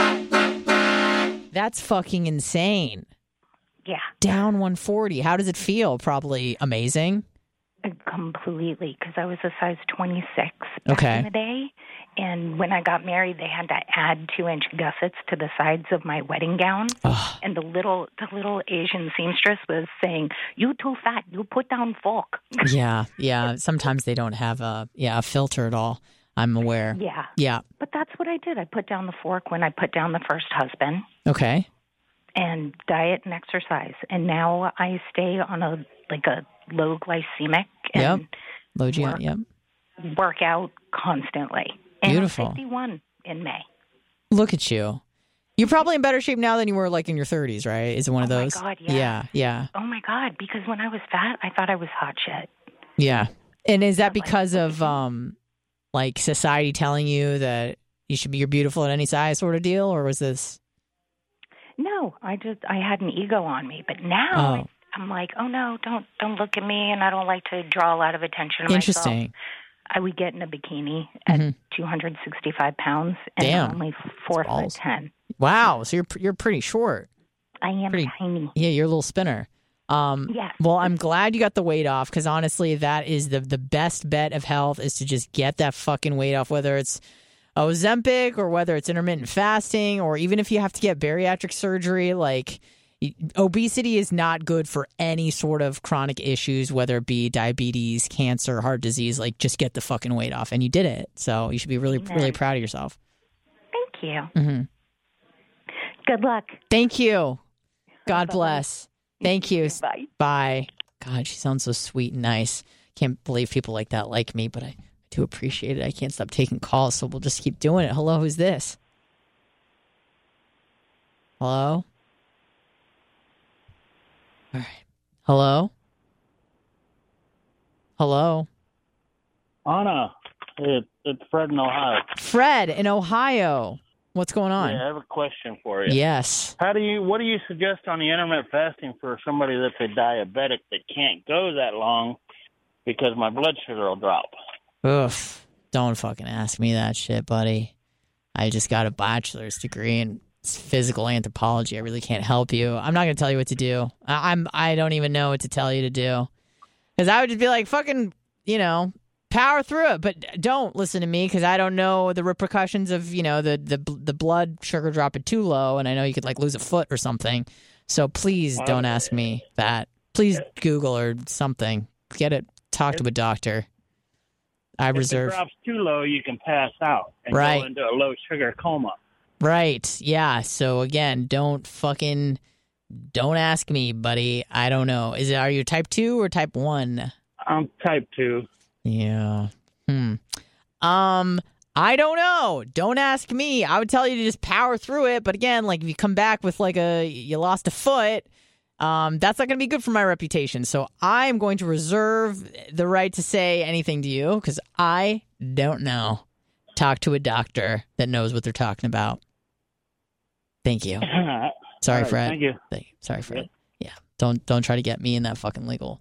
God. That's fucking insane. Yeah. Down 140. How does it feel? Probably amazing. Completely, because I was a size 26 back in the day. And when I got married, they had to add 2-inch gussets to the sides of my wedding gown. Ugh. And the little Asian seamstress was saying, "You too fat. You put down fork." Yeah. Sometimes they don't have a filter at all. I'm aware. Yeah. Yeah. But that's what I did. I put down the fork when I put down the first husband. Okay. and diet and exercise. And now I stay on a low glycemic and low GI, work out constantly. And beautiful. I'm 51 in May. Look at you. You're probably in better shape now than you were like in your 30s, right? Is it one of those? Oh my God, yeah. Yeah. Oh my God, because when I was fat, I thought I was hot shit. Yeah. And is that because of like society telling you that you're beautiful at any size sort of deal, or was this? No, I had an ego on me, but now I'm like, oh no, don't look at me, and I don't like to draw a lot of attention to Interesting. myself. I would get in a bikini at 265 pounds, and damn. I'm only 4'10". Wow, so you're pretty short. I am tiny. Yeah, you're a little spinner. Yes. Well, I'm glad you got the weight off, because honestly, that is the best bet of health, is to just get that fucking weight off, whether it's Ozempic or whether it's intermittent fasting, or even if you have to get bariatric surgery. Like, obesity is not good for any sort of chronic issues, whether it be diabetes, cancer, heart disease. Like, just get the fucking weight off, and you did it. So you should be really, really proud of yourself. Thank you. Mm-hmm. Good luck. Thank you. God bless. Thank you. Bye. Bye. God, she sounds so sweet and nice. Can't believe people like that like me, but I do appreciate it. I can't stop taking calls, so we'll just keep doing it. Hello, who's this? Hello? All right. Hello? Hello? Anna, it's Fred in Ohio. Fred in Ohio. What's going on? Yeah, I have a question for you. Yes. What do you suggest on the intermittent fasting for somebody that's a diabetic that can't go that long because my blood sugar will drop? Oof. Don't fucking ask me that shit, buddy. I just got a bachelor's degree in physical anthropology. I really can't help you. I'm not going to tell you what to do. I don't even know what to tell you to do. Because I would just be like, fucking, power through it. But don't listen to me, because I don't know the repercussions of, the blood sugar dropping too low. And I know you could like lose a foot or something. So please don't ask me that. Please Google or something. Get it. Talk to a doctor. If it drops too low, you can pass out and go into a low sugar coma. Right. Yeah. So again, don't ask me, buddy. I don't know. Are you type 2 or type 1? I'm type 2. Yeah. I don't know. Don't ask me. I would tell you to just power through it. But again, like if you come back with like you lost a foot, that's not going to be good for my reputation. So I'm going to reserve the right to say anything to you, because I don't know. Talk to a doctor that knows what they're talking about. Thank you. Sorry, right, Fred. Thank you. Sorry, Fred. Yeah. Don't try to get me in that fucking legal,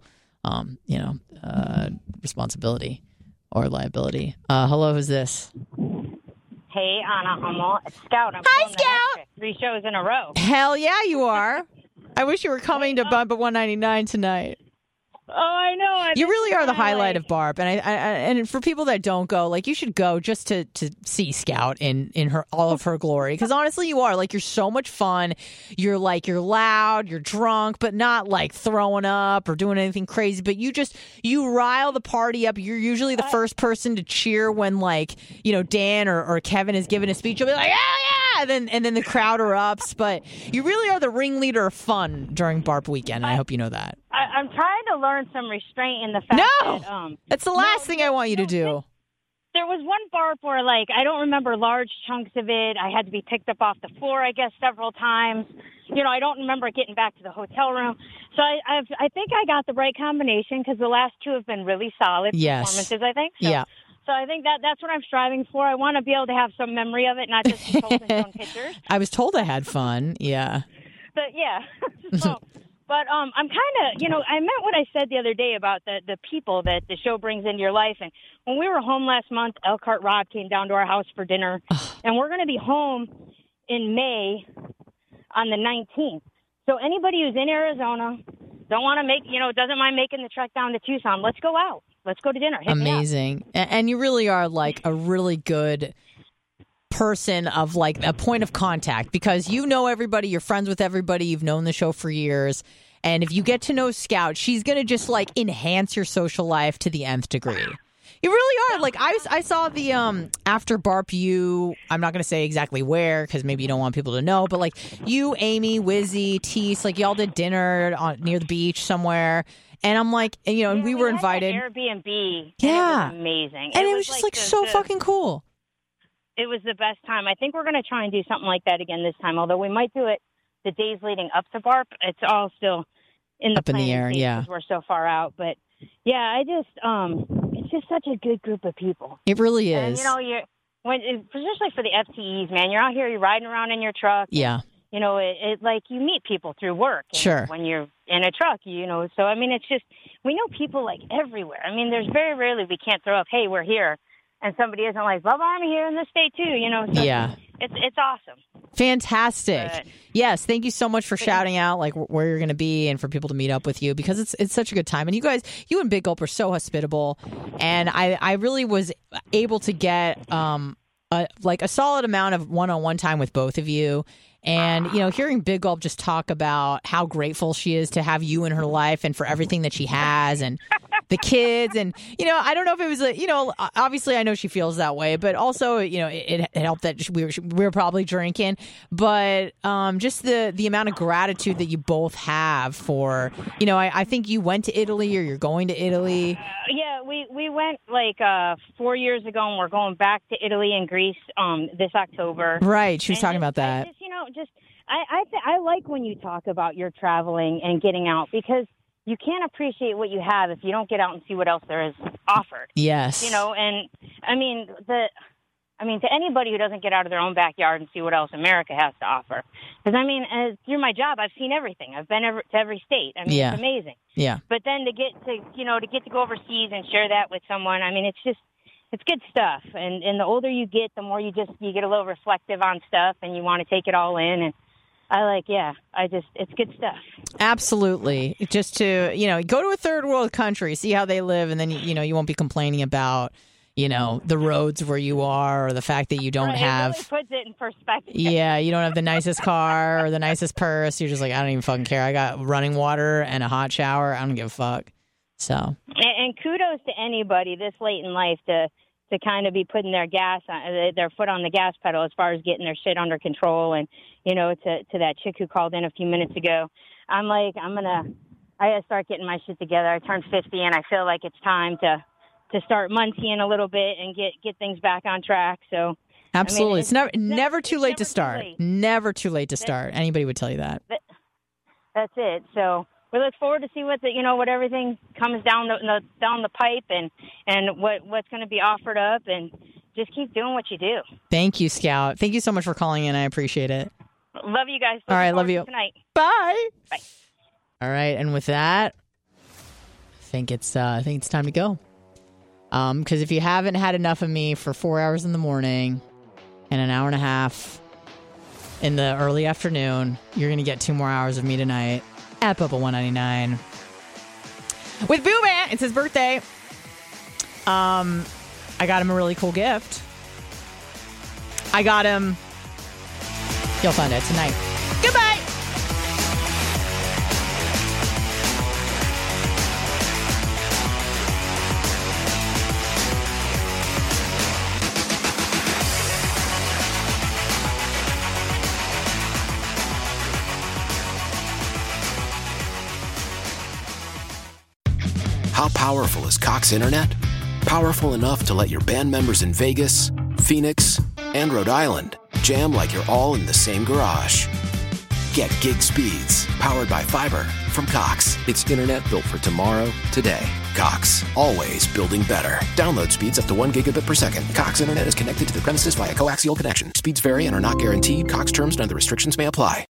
responsibility or liability. Hello, who's this? Hey, Anna Hummel. It's Scout. Hi, Scout. 3 shows in a row. Hell yeah, you are. I wish you were coming to Bump at 199 tonight. Oh, I know. You really are the highlight of Barb, and and for people that don't go, like, you should go just to see Scout in her all of her glory. Because honestly, you are like, you're so much fun. You're loud, you're drunk, but not like throwing up or doing anything crazy. But you rile the party up. You're usually the first person to cheer when Dan or Kevin is giving a speech. You'll be like, yeah, and then the crowd erupts. But you really are the ringleader of fun during Barb weekend, and I hope you know that. I'm trying to learn some restraint in the fact that... That's the last thing I want you to do. There was one barb where, I don't remember large chunks of it. I had to be picked up off the floor, I guess, several times. I don't remember getting back to the hotel room. So I think I got the right combination, because the last 2 have been really solid performances, I think. So, yeah. So I think that's what I'm striving for. I want to be able to have some memory of it, not just control and pictures. I was told I had fun, yeah. But, yeah. But I'm kind of, I meant what I said the other day about the people that the show brings into your life. And when we were home last month, Elkhart Rob came down to our house for dinner. And we're going to be home in May on the 19th. So anybody who's in Arizona, don't want to doesn't mind making the trek down to Tucson, let's go out. Let's go to dinner. Hit Amazing. And you really are like a really good person of like a point of contact, because you know everybody, you're friends with everybody, you've known the show for years, and if you get to know Scout, she's gonna just like enhance your social life to the nth degree. You really are. Like, I saw the after Barp, I'm not going to say exactly where because maybe you don't want people to know, but like you, Amy, Wizzy, Tease, like y'all did dinner near the beach somewhere. And I'm like, and we were invited. Airbnb. Yeah. And it was amazing. And it was just like so fucking cool. It was the best time. I think we're going to try and do something like that again this time, although we might do it the days leading up to Barp. It's all still in the air, yeah. Because we're so far out. But, yeah, it's just such a good group of people. It really is. And, especially for the FTEs, man, you're out here, you're riding around in your truck. Yeah. And, like you meet people through work. Sure. When you're in a truck, So, I mean, it's just, we know people, like, everywhere. I mean, there's very rarely we can't throw up, hey, we're here. And somebody isn't like, well, I'm here in this state too, So yeah. It's awesome. Fantastic. Yes, thank you so much for shouting out like where you're going to be and for people to meet up with you because it's such a good time. And you guys, you and Big Gulp are so hospitable. And I really was able to get a solid amount of one-on-one time with both of you. And, hearing Big Gulp just talk about how grateful she is to have you in her life and for everything that she has and the kids. And, I don't know if it was, obviously I know she feels that way, but also, it helped that we were probably drinking. But just the amount of gratitude that you both have for, I think you went to Italy or you're going to Italy. Yeah, we went like 4 years ago and we're going back to Italy and Greece this October. Right. She was talking about that. I like when you talk about your traveling and getting out because you can't appreciate what you have if you don't get out and see what else there is offered. Yes. And I mean to anybody who doesn't get out of their own backyard and see what else America has to offer. Because through my job, I've seen everything. I've been to every state. I mean, It's amazing. Yeah. But then to get to go overseas and share that with someone, I mean, it's good stuff. And the older you get, the more you get a little reflective on stuff and you want to take it all in. And it's good stuff. Absolutely. Just to, go to a third world country, see how they live. And then, you won't be complaining about, the roads where you are or the fact that you don't have. It really puts it in perspective. Yeah. You don't have the nicest car or the nicest purse. You're just like, I don't even fucking care. I got running water and a hot shower. I don't give a fuck. So. And kudos to anybody this late in life to kind of be putting their foot on the gas pedal as far as getting their shit under control. And, to that chick who called in a few minutes ago, I'm like, I got to start getting my shit together. I turned 50 and I feel like it's time to start munching a little bit and get things back on track. So absolutely. It's never too late to start. Never too late to start. Anybody would tell you that. That's it. So we look forward to see what everything comes down the pipe and what's going to be offered up, and just keep doing what you do. Think you, Scout. Thank you so much for calling in. I appreciate it. Love you guys. All right, love you. Tonight. Bye. Bye. All right, and with that, I think it's time to go. Because if you haven't had enough of me for 4 hours in the morning and an hour and a half in the early afternoon, you're going to get 2 more hours of me tonight at Bubba 199 with Boo Man. It's his birthday. I got him a really cool gift. You'll find out tonight. Goodbye. How powerful is Cox Internet? Powerful enough to let your band members in Vegas, Phoenix, and Rhode Island jam like you're all in the same garage. Get gig speeds powered by fiber from Cox. It's internet built for tomorrow, today. Cox, always building better. Download speeds up to 1 gigabit per second. Cox Internet is connected to the premises via coaxial connection. Speeds vary and are not guaranteed. Cox terms and other restrictions may apply.